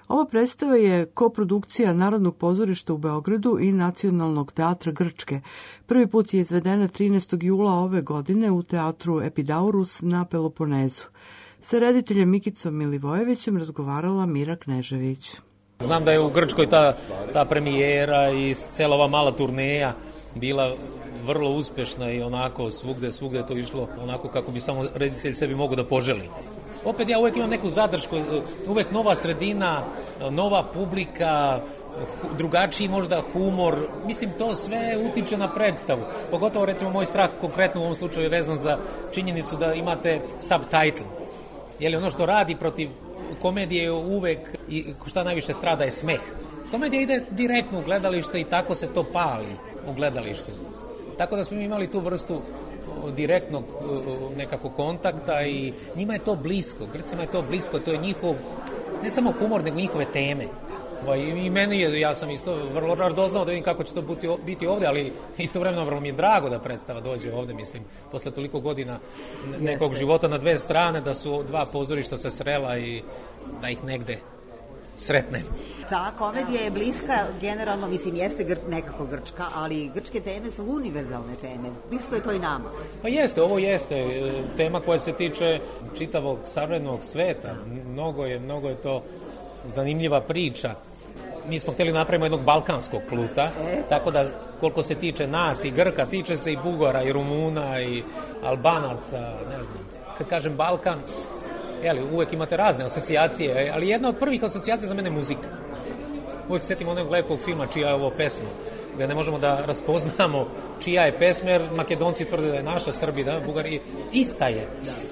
Ova predstava je koprodukcija Narodnog pozorišta u Beogradu i Nacionalnog teatra Grčke. Prvi put je izvedena trinaestog jula ove godine u teatru Epidaurus na Peloponezu. Sa rediteljem Mikicom Milivojevićem razgovarala Mira Knežević. Znam da je u Grčkoj ta, ta premijera i cela ova mala turneja bila vrlo uspešna i onako svugde, svugde je to išlo onako kako bi samo reditelj sebi mogu da poželi. Opet ja uvek imam neku zadršku, uvek nova sredina, nova publika, drugačiji možda humor, mislim to sve utiče na predstavu. Pogotovo recimo moj strah konkretno u ovom slučaju je vezan za činjenicu da imate subtitle. Jeli ono što radi protiv komedije uvek i šta najviše strada je smeh. Komedija ide direktno u gledalište i tako se to pali u gledalištu. Tako da smo imali tu vrstu direktnog nekako kontakta i njima je to blisko, Grcima je to blisko, to je njihov, ne samo humor, nego njihove teme. I meni je, ja sam isto vrlo radoznao da vidim kako će to biti, biti ovde, ali istovremeno vrlo mi je drago da predstava dođe ovde, mislim, posle toliko godina nekog života na dve strane, da su dva pozorišta se srela i da ih negde sretnem. Ta komedija je bliska, generalno, mislim, jeste gr, nekako grčka, ali grčke teme su univerzalne teme. Blisko je to i nama. Pa jeste, ovo jeste tema koja se tiče čitavog savremenog sveta. Mnogo je, mnogo je to zanimljiva priča. Mi smo hteli napravimo jednog balkanskog Pluta, tako da koliko se tiče nas i Grka, tiče se i Bugara i Rumuna i Albanaca, ne znam. Kad kažem Balkan, jeli, uvek imate razne asocijacije, ali jedna od prvih asocijacija za mene je muzika. Uvek se setim onog lepog filma Čija je ovo pesma, gde ne možemo da raspoznamo čija je pesma, jer Makedonci tvrde da je naša, Srbi, da, Bugari, ista je.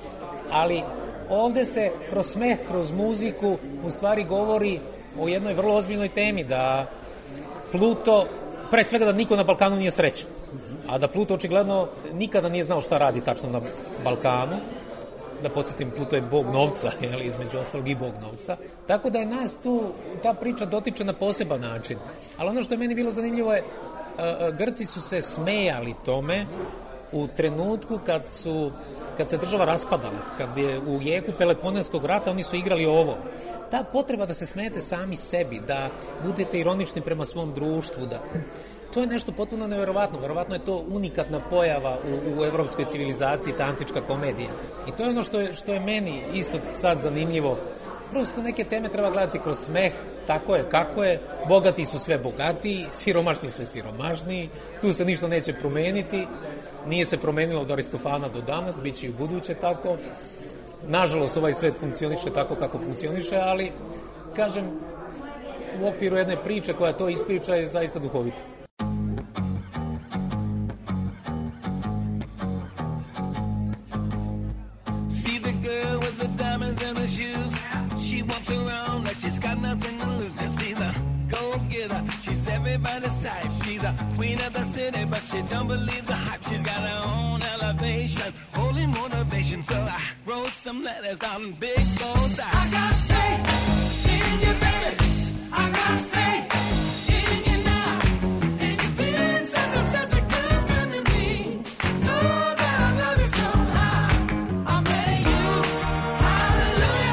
Ali ovde se kroz smeh, kroz muziku u stvari govori o jednoj vrlo ozbiljnoj temi, da Pluto, pre svega da niko na Balkanu nije srećan, a da Pluto očigledno nikada nije znao šta radi tačno na Balkanu. Da podsjetim, Pluto je bog novca, jel, između ostalog i bog novca. Tako da je nas tu, ta priča dotiče na poseban način. Ali ono što je meni bilo zanimljivo je, Grci su se smejali tome u trenutku kad su, kad se država raspadala, kad je u jeku Peloponeskog rata, oni su igrali ovo. Ta potreba da se smejete sami sebi, da budete ironični prema svom društvu, da... To je nešto potpuno neverovatno. Verovatno je to unikatna pojava u, u evropskoj civilizaciji, ta antička komedija. I to je ono što je, što je meni isto sad zanimljivo. Prosto neke teme treba gledati kroz smeh, tako je, kako je. Bogati su sve bogatiji, siromašni sve siromašniji, tu se ništa neće promeniti. Nije se promenilo od Aristofana do danas, bit će i u buduće tako. Nažalost, ovaj svet funkcioniše tako kako funkcioniše, ali, kažem, u okviru jedne priče koja to ispriča je zaista duhovito. She walks around like she's got nothing to lose. Just see the go-getter. She's everybody's type. She's a queen of the city, but she don't believe the hype. She's got her own elevation, holy motivation. So I wrote some letters on big goals. I, I got faith in you, baby. I got faith in you now. And you've been such a, such a good friend to me. Know that I love you so high. I'm letting you. Hallelujah.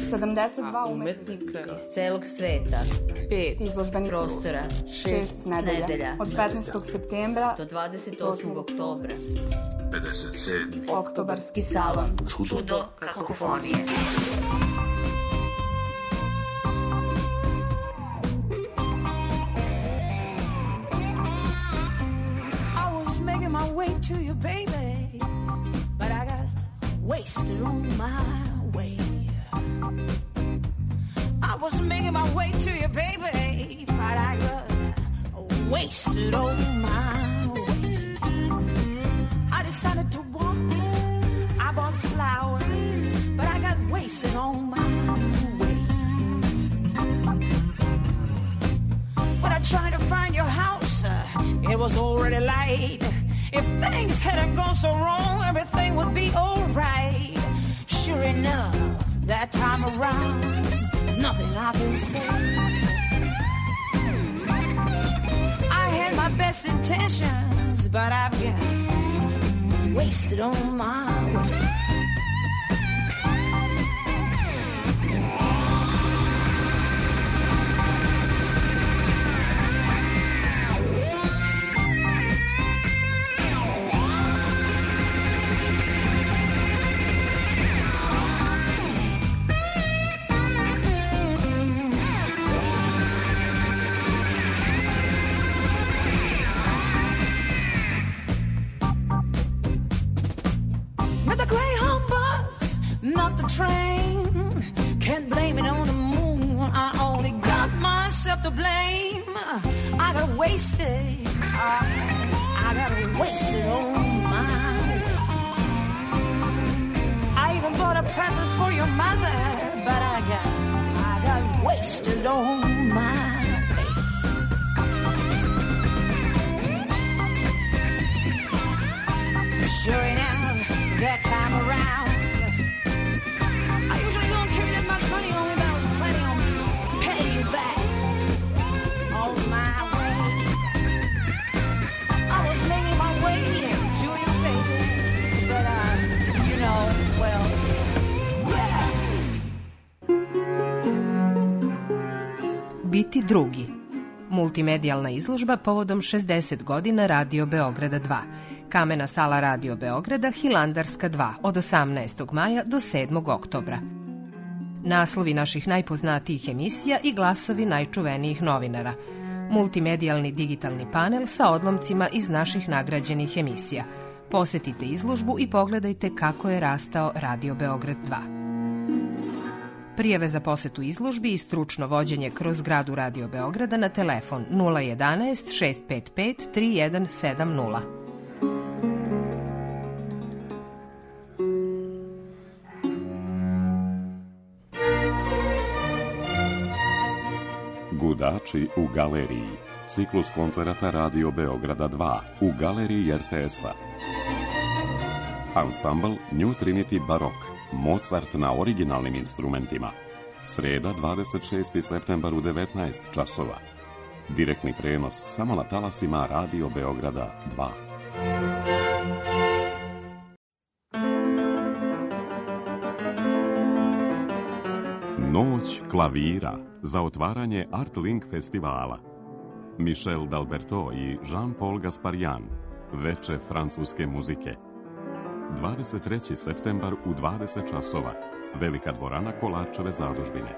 sedamdeset dva umetnika iz celog sveta, pet izložbenih prostora, šest nedelja, nedelja od petnaestog septembra do dvadeset osmog oktobra. pedeset sedmi Oktobarski salon. Čudo kakofonije. My way to you, baby, but I got wasted on my way. I was making my way to you, baby, but I got wasted on my way. I decided to walk, I bought flowers, but I got wasted on my way. When I tried to find your house, uh, it was already light. If things hadn't gone so wrong, everything would be alright. Sure enough, that time around, nothing I can say. I had my best intentions, but I've got wasted on my way. Train. Can't blame it on the moon. I only got myself to blame. I got wasted. I, I got wasted on my way. I even bought a present for your mother, but I got I got wasted on my way. Sure enough, that time around, money on me, but I was planning on paying you back on my way. I was making my way to you, baby, but uh, you know, well, yeah. Biti drugi. Multimedijalna izložba povodom šezdeset godina Radio Beograda dva. Kamena sala Radio Beograda, Hilandarska dva, od osamnaestog maja do sedmog oktobra. Naslovi naših najpoznatijih emisija i glasovi najčuvenijih novinara. Multimedijalni digitalni panel sa odlomcima iz naših nagrađenih emisija. Posetite izložbu i pogledajte kako je rastao Radio Beograd dva. Prijave za posetu izložbi i stručno vođenje kroz zgradu Radio Beograda na telefon nula jedanaest šest pet pet tri jedan sedam nula. Gudači u galeriji. Ciklus koncerata Radio Beograda dva u galeriji er te es-a. Ansambl New Trinity Barok. Mozart na originalnim instrumentima. Sreda dvadeset šesti septembar u devetnaest časova. Direktni prenos samo na talasima Radio Beograda dva. Noć klavira za otvaranje Art Link festivala. Michel D'Alberto i Jean-Paul Gasparian. Veče francuske muzike. dvadeset treći septembar u dvadeset časova. Velika dvorana Kolačeve zadužbine.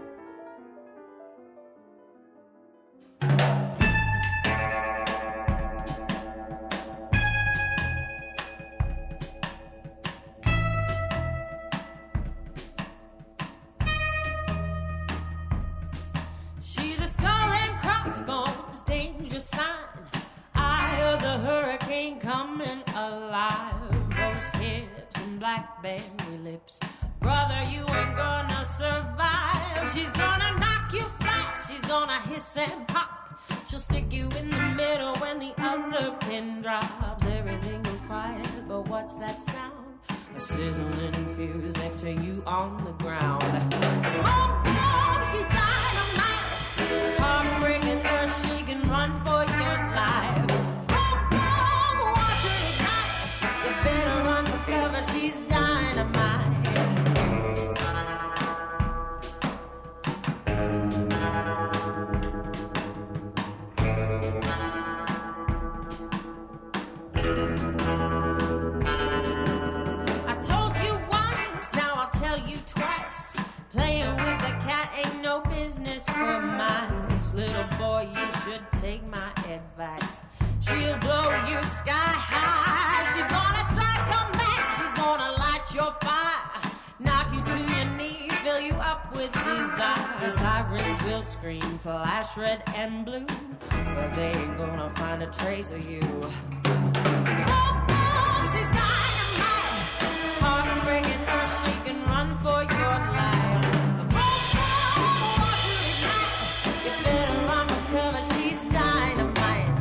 Blackberry lips, brother, you ain't gonna survive. She's gonna knock you flat. She's gonna hiss and pop. She'll stick you in the middle when the other pin drops. Everything goes quiet, but what's that sound? A sizzling fuse next to you on the ground. Oh, oh, she's dynamite. Heartbreaking her, she can run for your life. Oh, oh, watch her ignite. You better run for cover, she's dynamite. take my advice. She'll blow you sky high. She's gonna strike a match. She's gonna light your fire, knock you to your knees, fill you up with desire. Sirens will scream, flash red and blue, but they ain't gonna find a trace of you. Boom, boom, she's dynamite. Heart breaking her, she can run for your life. Boom, boom, watch her ignite. You better run for cover, she's dynamite.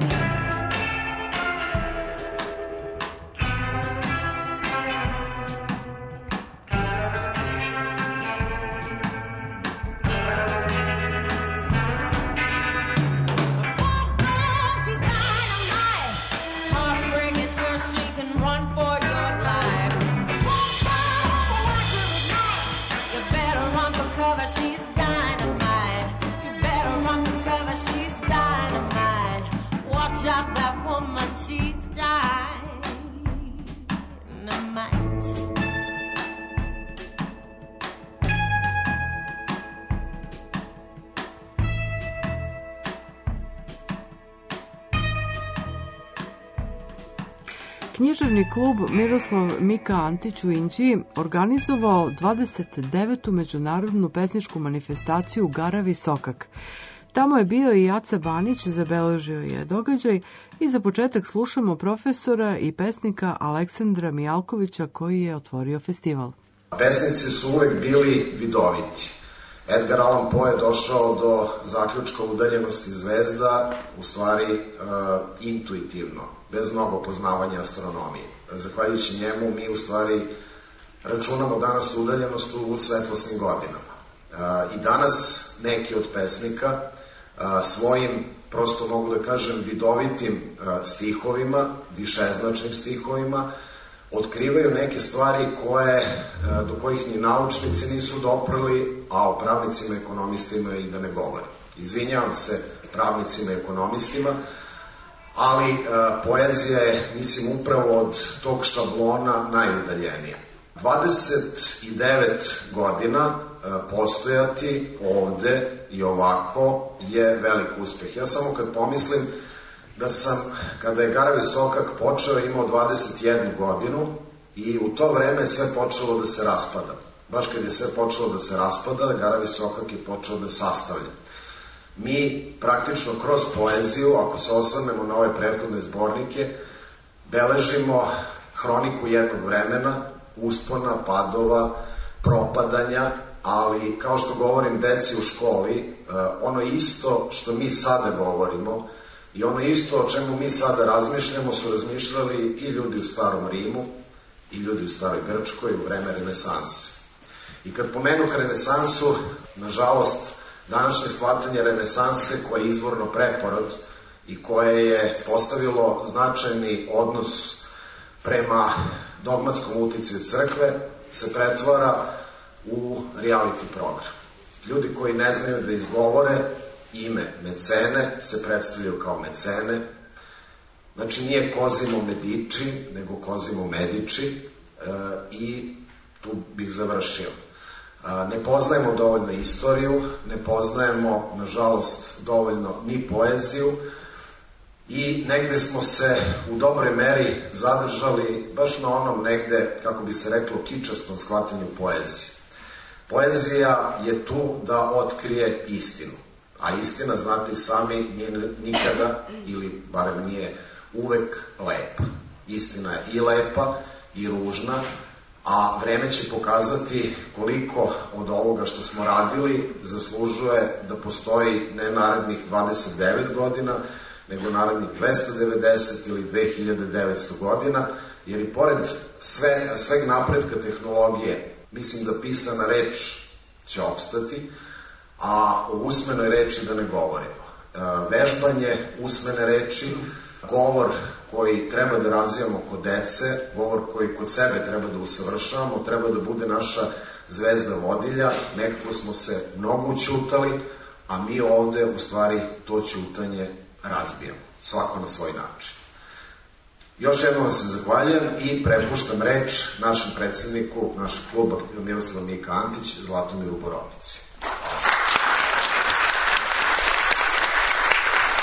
She's dynamite. You better run for cover, she's dynamite. Watch out, that woman, she's dynamite. Književni klub Miroslav Mika Antić u Inđiji organizovao dvadeset devetu međunarodnu pesničku manifestaciju Garavi Sokak. Tamo je bio i Aca Banić, zabeležio je događaj i za početak slušamo profesora i pesnika Aleksandra Mijalkovića koji je otvorio festival. Pesnici su uvek bili vidoviti. Edgar Allan Poe je došao do zaključka udaljenosti zvezda, u stvari e, intuitivno, bez mnogo poznavanja astronomije. Zahvaljujući njemu mi u stvari računamo danas udaljenost u svetlosnim godinama. E, I danas neki od pesnika e, svojim, prosto mogu da kažem, vidovitim e, stihovima, višeznačnim stihovima, otkrivaju neke stvari koje, do kojih ni naučnici nisu doprli, a o pravnicima i ekonomistima i da ne govorim. Izvinjavam se pravnicima i ekonomistima, ali e, poezija je, mislim, upravo od tog šablona najudaljenija. dvadeset devet godina e, postojati ovde i ovako je velik uspeh. Ja samo kad pomislim da sam, kada je Garavi Sokak počeo, imao dvadeset jednu godinu i u to vreme je sve počelo da se raspada. Baš kad je sve počelo da se raspada, Garavi Sokak je počeo da sastavlja. Mi praktično kroz poeziju, ako se osvrnemo na ove prethodne zbornike, beležimo hroniku jednog vremena, uspona, padova, propadanja, ali kao što govorim deci u školi, ono isto što mi sada govorimo i ono isto o čemu mi sada razmišljamo su razmišljali i ljudi u Starom Rimu i ljudi u Staroj Grčkoj u vreme renesanse. I kad pomenuh renesansu, nažalost, današnje shvatanje renesanse koje je izvorno preporod i koje je postavilo značajni odnos prema dogmatskom uticaju crkve se pretvara u reality program. Ljudi koji ne znaju da izgovore ime mecene se predstavljaju kao mecene. Znači nije Cosimo Medici, nego Cosimo Medici e, i tu bih završio. E, ne poznajemo dovoljno istoriju, ne poznajemo, nažalost, dovoljno ni poeziju i negde smo se u dobroj meri zadržali baš na onom negde, kako bi se reklo, kičastom shvatanju poezije. Poezija je tu da otkrije istinu. A istina, znate i sami, nije nikada, ili barem nije uvek lepa. Istina je i lepa i ružna, a vreme će pokazati koliko od ovoga što smo radili zaslužuje da postoji ne narednih dvadeset devet godina, nego narednih dvesta devedeset ili dve hiljade devetsto godina, jer i pored sve, sveg napretka tehnologije, mislim da pisana reč će opstati, a o usmenoj reči da ne govorimo. Vežbanje usmene reči, govor koji treba da razvijamo kod dece, govor koji kod sebe treba da usavršavamo, treba da bude naša zvezda vodilja. Nekako smo se mnogo učutali, a mi ovde u stvari to ćutanje razbijamo, svako na svoj način. Još jednom vam se zahvaljujem i prepuštam reč našem predsedniku našeg kluba Miroslav Mika Antić, Zlatomiru Borovnici.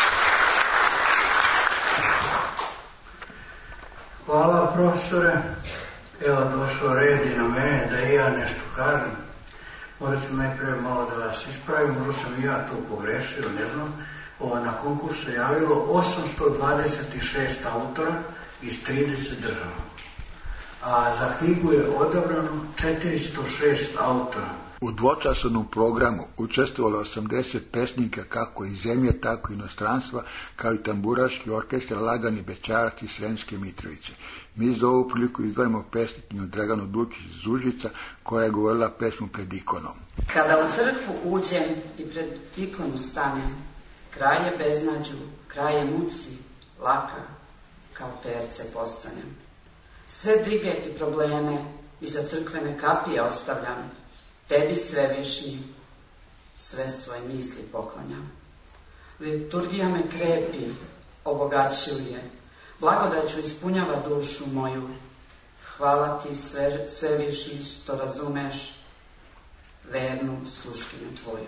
profesore. Evo došao red i na mene da i ja nešto kažem. Morat ću najprije malo da vas ispravim, možda sam i ja tu pogrešio, ne znam. Ovo na konkurs se javilo osamsto dvadeset šest autora iz trideset država. A za knjigu je odabrano četiristo šest autora. U dvočasovnom programu učestvovalo osamdeset pesnika kako iz zemlje, tako i inostranstva, kao i tamburaški orkestar Lagani Bećarac iz Sremske Mitrovice. Mi za ovu priliku izdvajamo pesnikinju Draganu Dukić iz Užica, koja je govorila pesmu pred ikonom. Kada u crkvu uđem i pred ikonu stanem, kraj je beznađu, kraj je muci, laka, kao perce postanem. Sve brige i probleme iza crkvene kapije ostavljam, tebi svevišnji, sve svoje misli poklanjam. Liturgija me krepi, obogaćuje, blagodaću ispunjava dušu moju. Hvala ti sve, svevišnji što razumeš vernu sluškinu tvoju.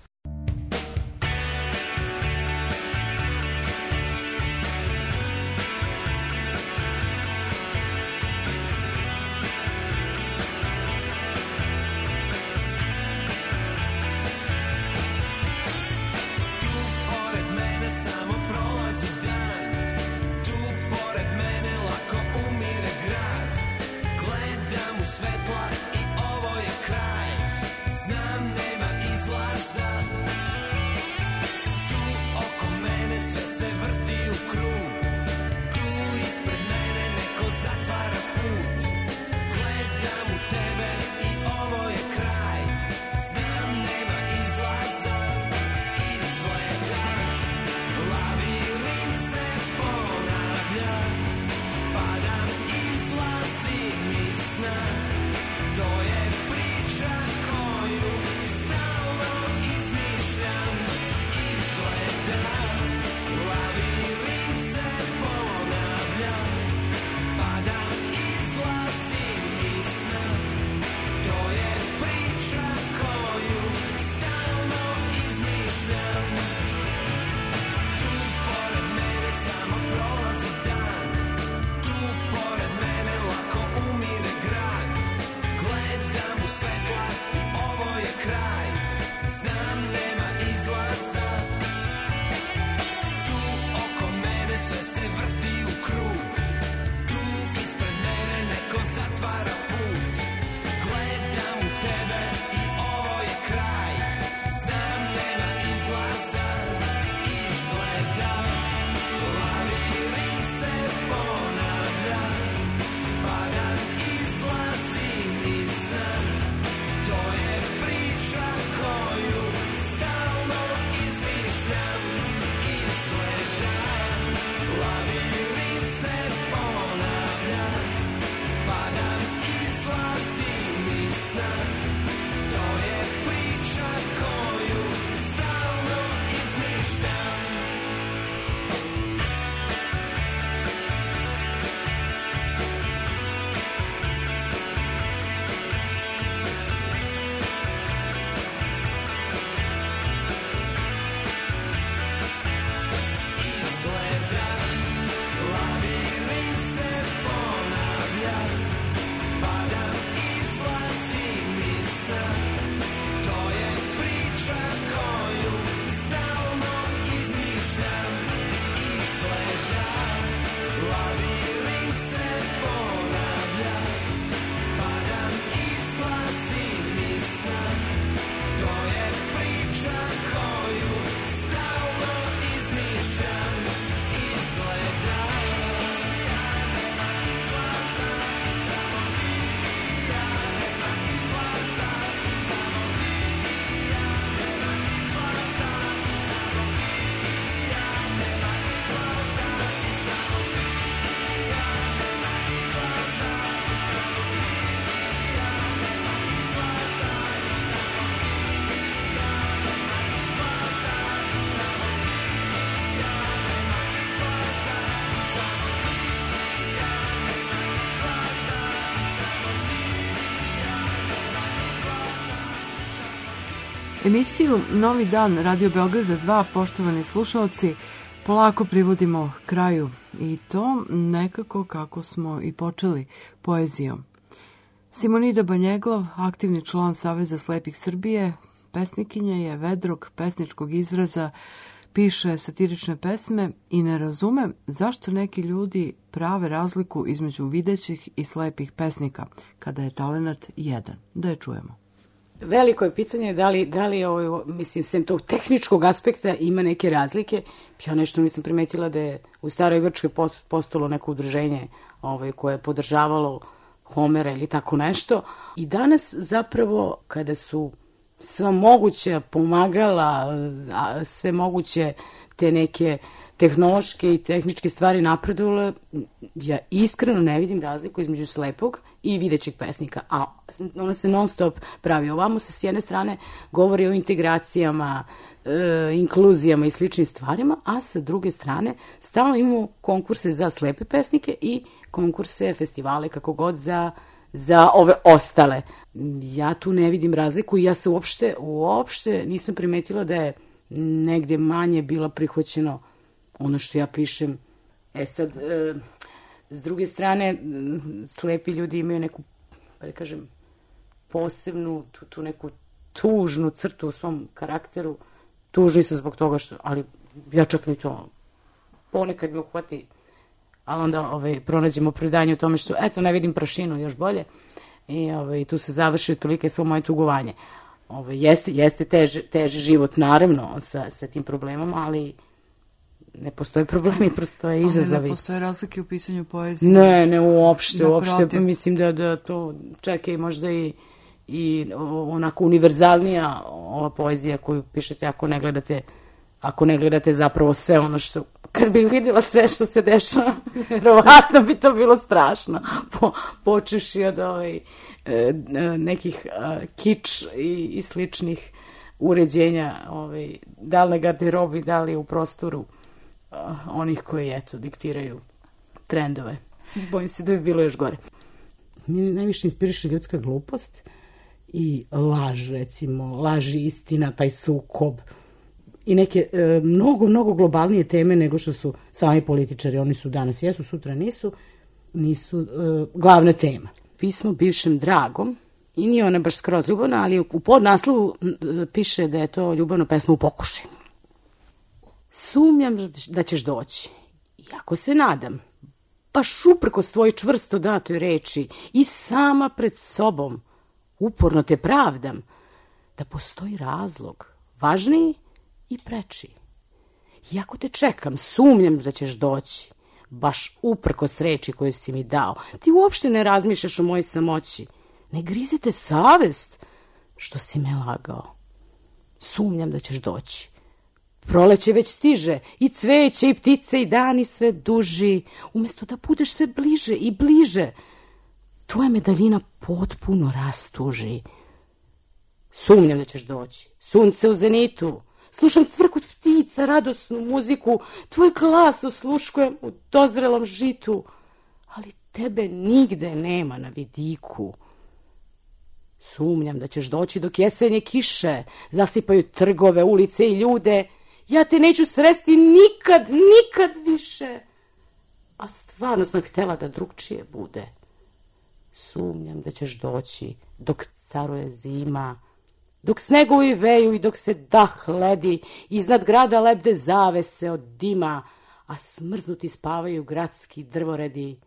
Svetla i ovo je kraj, znam nema izlaza. Emisiju Novi dan Radio Beograda dva, poštovani slušalci, polako privodimo kraju i to nekako kako smo i počeli poezijom. Simonida Banjeglav, aktivni član Saveza slepih Srbije, pesnikinja je vedrog pesničkog izraza, piše satirične pesme i ne razume zašto neki ljudi prave razliku između videćih i slepih pesnika, kada je talenat jedan. Da je čujemo. Veliko je pitanje da li, da li ovo, mislim, sem tog tehničkog aspekta ima neke razlike. Ja nešto nisam primetila da je u Staroj Grčkoj postalo neko udruženje ovaj, koje je podržavalo Homera ili tako nešto. I danas zapravo kada su sva moguća pomagala, sve moguće te neke tehnološke i tehničke stvari napredovale, ja iskreno ne vidim razliku između slepog i videćeg pesnika, a ona se non stop pravi. Ovamo se s jedne strane govori o integracijama, e, inkluzijama i sličnim stvarima, a sa druge strane stalno imamo konkurse za slepe pesnike i konkurse, festivale, kako god, za, za ove ostale. Ja tu ne vidim razliku i ja se uopšte, uopšte nisam primetila da je negdje manje bilo prihvaćeno ono što ja pišem. E sad, e, s druge strane, slepi ljudi imaju neku, da kažem, posebnu, tu, tu neku tužnu crtu u svom karakteru. Tužni su zbog toga što, ali ja čak ni to ponekad me uhvati, ali onda ovaj, pronađemo predanje u tome što, eto, ne vidim prašinu, još bolje. I ovaj, tu se završi otprilike svo moje tugovanje. Ovaj, jeste jeste teže, teže život, naravno, sa, sa tim problemom, ali ne postoje problemi, postoje izazovi. Ali ne postoje razlike u pisanju poezije? Ne, ne, uopšte, uopšte. Mislim da, da to čak je možda i, i onako univerzalnija ova poezija koju pišete ako ne gledate, ako ne gledate zapravo sve ono što, kad bih vidjela sve što se dešava, verovatno bi to bilo strašno. Po, počuši od ovaj, nekih kič i, i sličnih uređenja, ovaj, da li na garderobi, da li u prostoru onih koji, eto, diktiraju trendove. Bojim se da bi bilo još gore. Mene najviše inspiriše ljudska glupost i laž, recimo, laž i istina, taj sukob i neke e, mnogo, mnogo globalnije teme nego što su sami političari. Oni su danas jesu, sutra nisu, nisu e, glavna tema. Pismo bivšem dragom, i nije ona baš skroz ljubavna, ali u podnaslovu piše da je to ljubavna pesma u pokušaju. Sumnjam da ćeš doći, iako se nadam, baš uprkos tvojoj čvrsto datoj reči i sama pred sobom uporno te pravdam da postoji razlog, važniji i preči. Iako te čekam, sumnjam da ćeš doći, baš uprkos reči koju si mi dao. Ti uopšte ne razmišljaš o mojoj samoći, ne grizete savest što si me lagao. Sumnjam da ćeš doći. Proleće već stiže, i cveće, i ptice, i dani sve duži. Umjesto da budeš sve bliže i bliže, tvoja medaljina potpuno rastuži. Sumnjam da ćeš doći. Sunce u zenitu. Slušam cvrkut ptica, radosnu muziku. Tvoj glas osluškujem u dozrelom žitu. Ali tebe nigde nema na vidiku. Sumnjam da ćeš doći dok jesenje kiše zasipaju trgove, ulice i ljude. Ja te neću sresti nikad, nikad više. A stvarno sam htjela da drugčije bude. Sumnjam da ćeš doći dok caruje zima, dok snegovi veju i dok se dah ledi, iznad grada lebde zavese od dima, a smrznuti spavaju gradski drvoredi.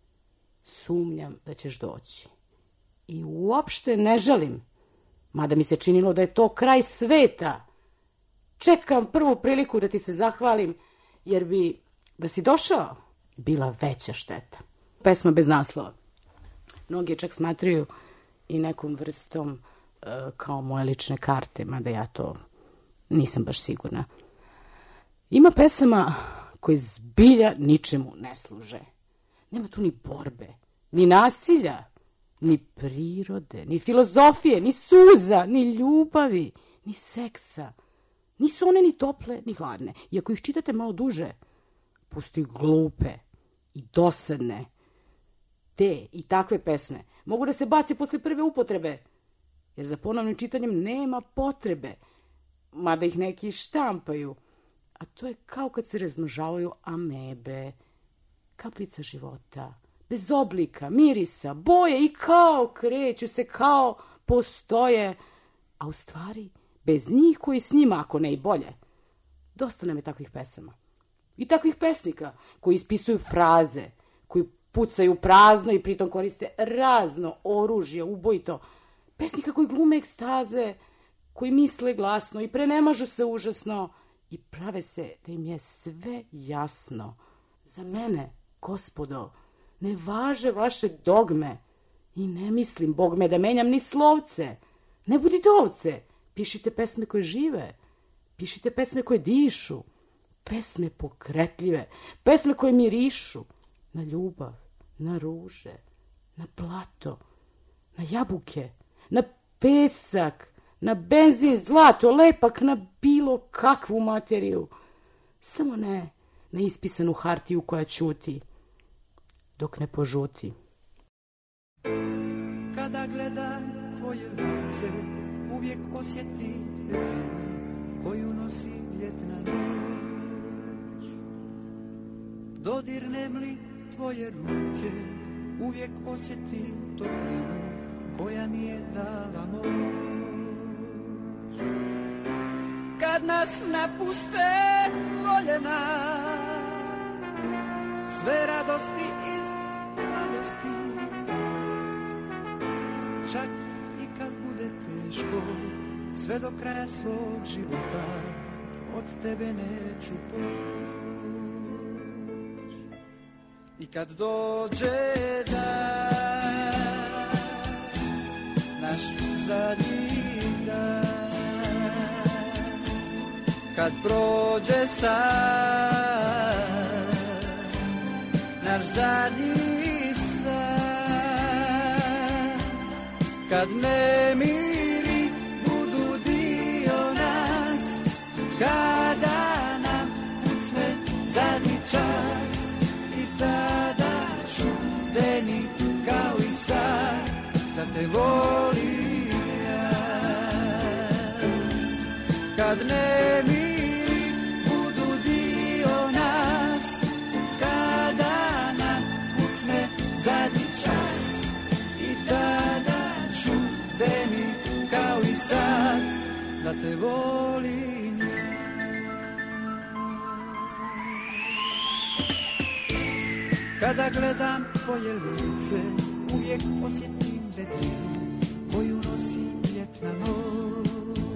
Sumnjam da ćeš doći. I uopšte ne žalim, mada mi se činilo da je to kraj sveta. Čekam prvu priliku da ti se zahvalim, jer bi, da si došao, bila veća šteta. Pesma bez naslova. Mnogi čak smatraju i nekom vrstom uh, kao moje lične karte, mada ja to nisam baš sigurna. Ima pesama koje zbilja ničemu ne služe. Nema tu ni borbe, ni nasilja, ni prirode, ni filozofije, ni suza, ni ljubavi, ni seksa. Nisu one ni tople, ni hladne. I ako ih čitate malo duže, pusti glupe i dosadne. Te i takve pesme mogu da se baci posle prve upotrebe, jer za ponovnim čitanjem nema potrebe, mada ih neki štampaju. A to je kao kad se razmnožavaju amebe, kaplica života, bez oblika, mirisa, boje i kao kreću se, kao postoje, a u stvari bez njih koji s njima, ako ne i bolje. Dosta nam je takvih pesama. I takvih pesnika koji ispisuju fraze, koji pucaju prazno i pritom koriste razno oružje, ubojito. Pesnika koji glume ekstaze, koji misle glasno i prenemažu se užasno i prave se da im je sve jasno. Za mene, gospodo, ne važe vaše dogme i ne mislim, Bog me, da menjam ni slovce. Ne budite ovce, pišite pesme koje žive, pišite pesme koje dišu, pesme pokretljive, pesme koje mirišu na ljubav, na ruže, na blato, na jabuke, na pesak, na benzin, zlato, lepak, na bilo kakvu materiju. Samo ne na ispisanu hartiju koja ćuti, dok ne požuti. Kada gledam tvoje lice, uvijek osjetim vedrinu koju nosi ljetna noć. Dodirnem li tvoje ruke, uvijek osjetim toplinu koja mi je dala moć. Kad nas napuste voljena, sve radosti iz mladosti, čak i kad bude teško, sve do kraja svog života, od tebe neću poć. I kad dođe dan, naš zadnji dan, kad prođe san, naš zadnji san, kad nemiri budu dio nas, kada nam kucne zadnji čas, i tada ću deni kao i sad da te volim ja. Kad nemiri budu dio nas, kada nam kucne zadnji čas, i tada ću deni kao i sad da te volim ja. Kada gledam tvoje lice, uvijek osjetim vedrinu koju nosi ljetna noć.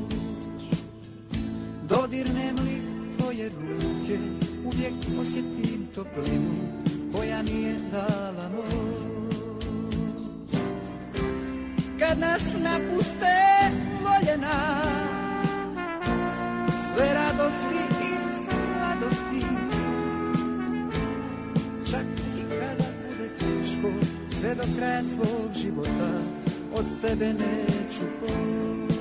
Dodirnem li tvoje ruke, uvijek osjetim toplinu koja mi je dala moć. Kad nas napuste voljena, sve radosti iz mladosti, čak i kada bude teško, sve do kraja svog života, od tebe neću poć.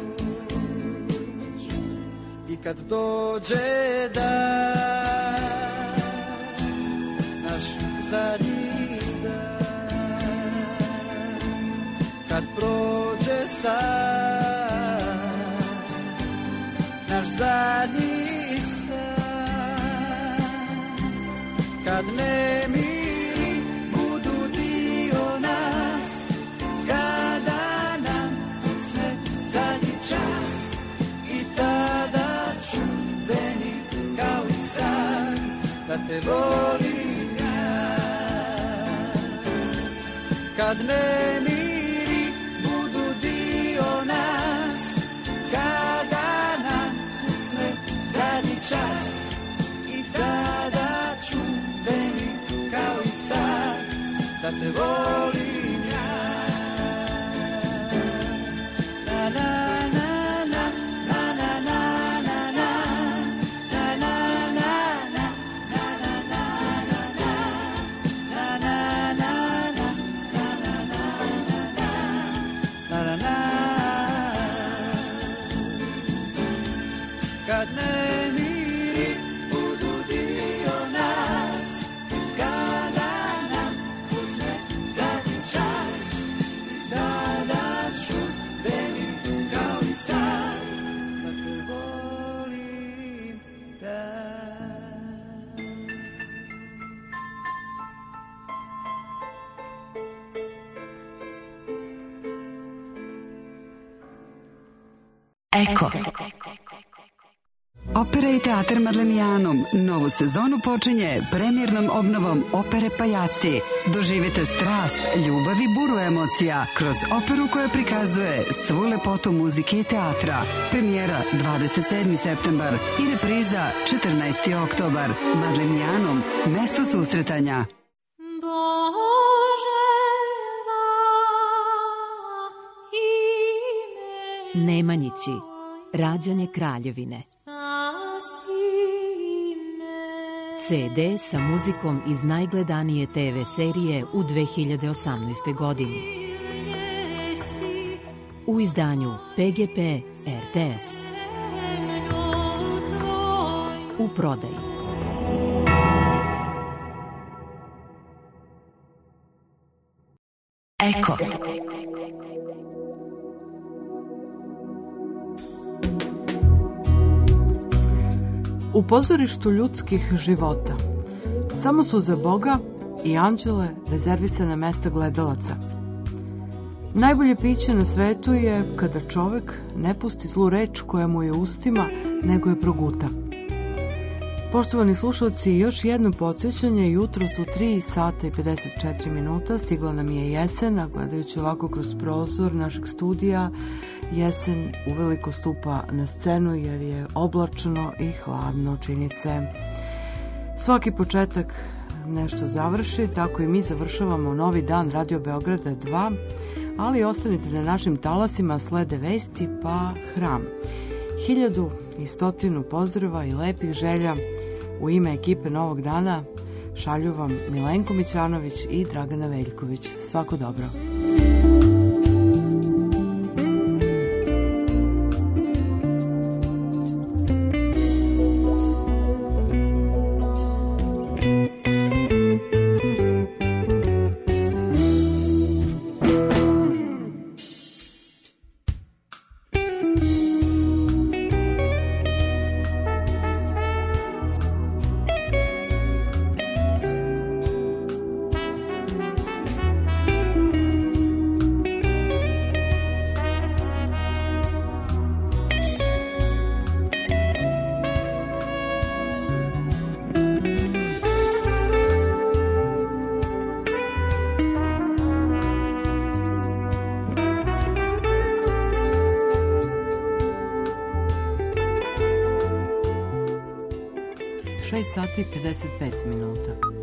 I kad dođe dan, naš zadnji dan, kad prođe san, naš zadnji san, kad nemiri budu dio nas, kada nam kucne zadnji čas, i tada ću deni kao i sad da te volim ja. Kad nemiri budu dio nas, kada nam kucne zadnji čas, i tada ću deni kao i sad da te volim ja. Na, na, na. Kad nemiri budu dio nas, kada nam kucne zadnji čas, i tada ću deni kao i sad da te volim da. Eko. Opera i teatar Madlenijanom novu sezonu počinje premijernom obnovom opere Pajaci. Doživite strast, ljubav i buru emocija kroz operu koja prikazuje svu lepotu muzike i teatra. Premijera dvadeset sedmi septembar i repriza četrnaesti oktobar. Madlenijanom, mesto susretanja. Nemanjići, rađanje kraljevine. ce de sa muzikom iz najgledanije te ve serije u dve hiljade osamnaestoj. godini. U izdanju pe ge pe er te es. U prodaji. Eko. U pozorištu ljudskih života samo su za Boga i anđele rezervisana mesta gledalaca. Najbolje piće na svetu je kada čovek ne pusti zlu reč koja mu je ustima, nego je proguta. Poštovani slušalci, još jedno podsjećanje, jutro su tri sata i pedeset četiri minuta, stigla nam je jesen, a gledajući ovako kroz prozor našeg studija, jesen uveliko stupa na scenu jer je oblačno i hladno, čini se. Svaki početak nešto završi, tako i mi završavamo novi dan Radio Beograda dva, ali ostanite na našim talasima, slede vesti pa hram. Hiljadu i stotinu pozdrava i lepih želja u ime ekipe Novog dana šalju vam Milenko Mićanović i Dragana Veljković. Svako dobro. šest sati i pedeset pet minuta.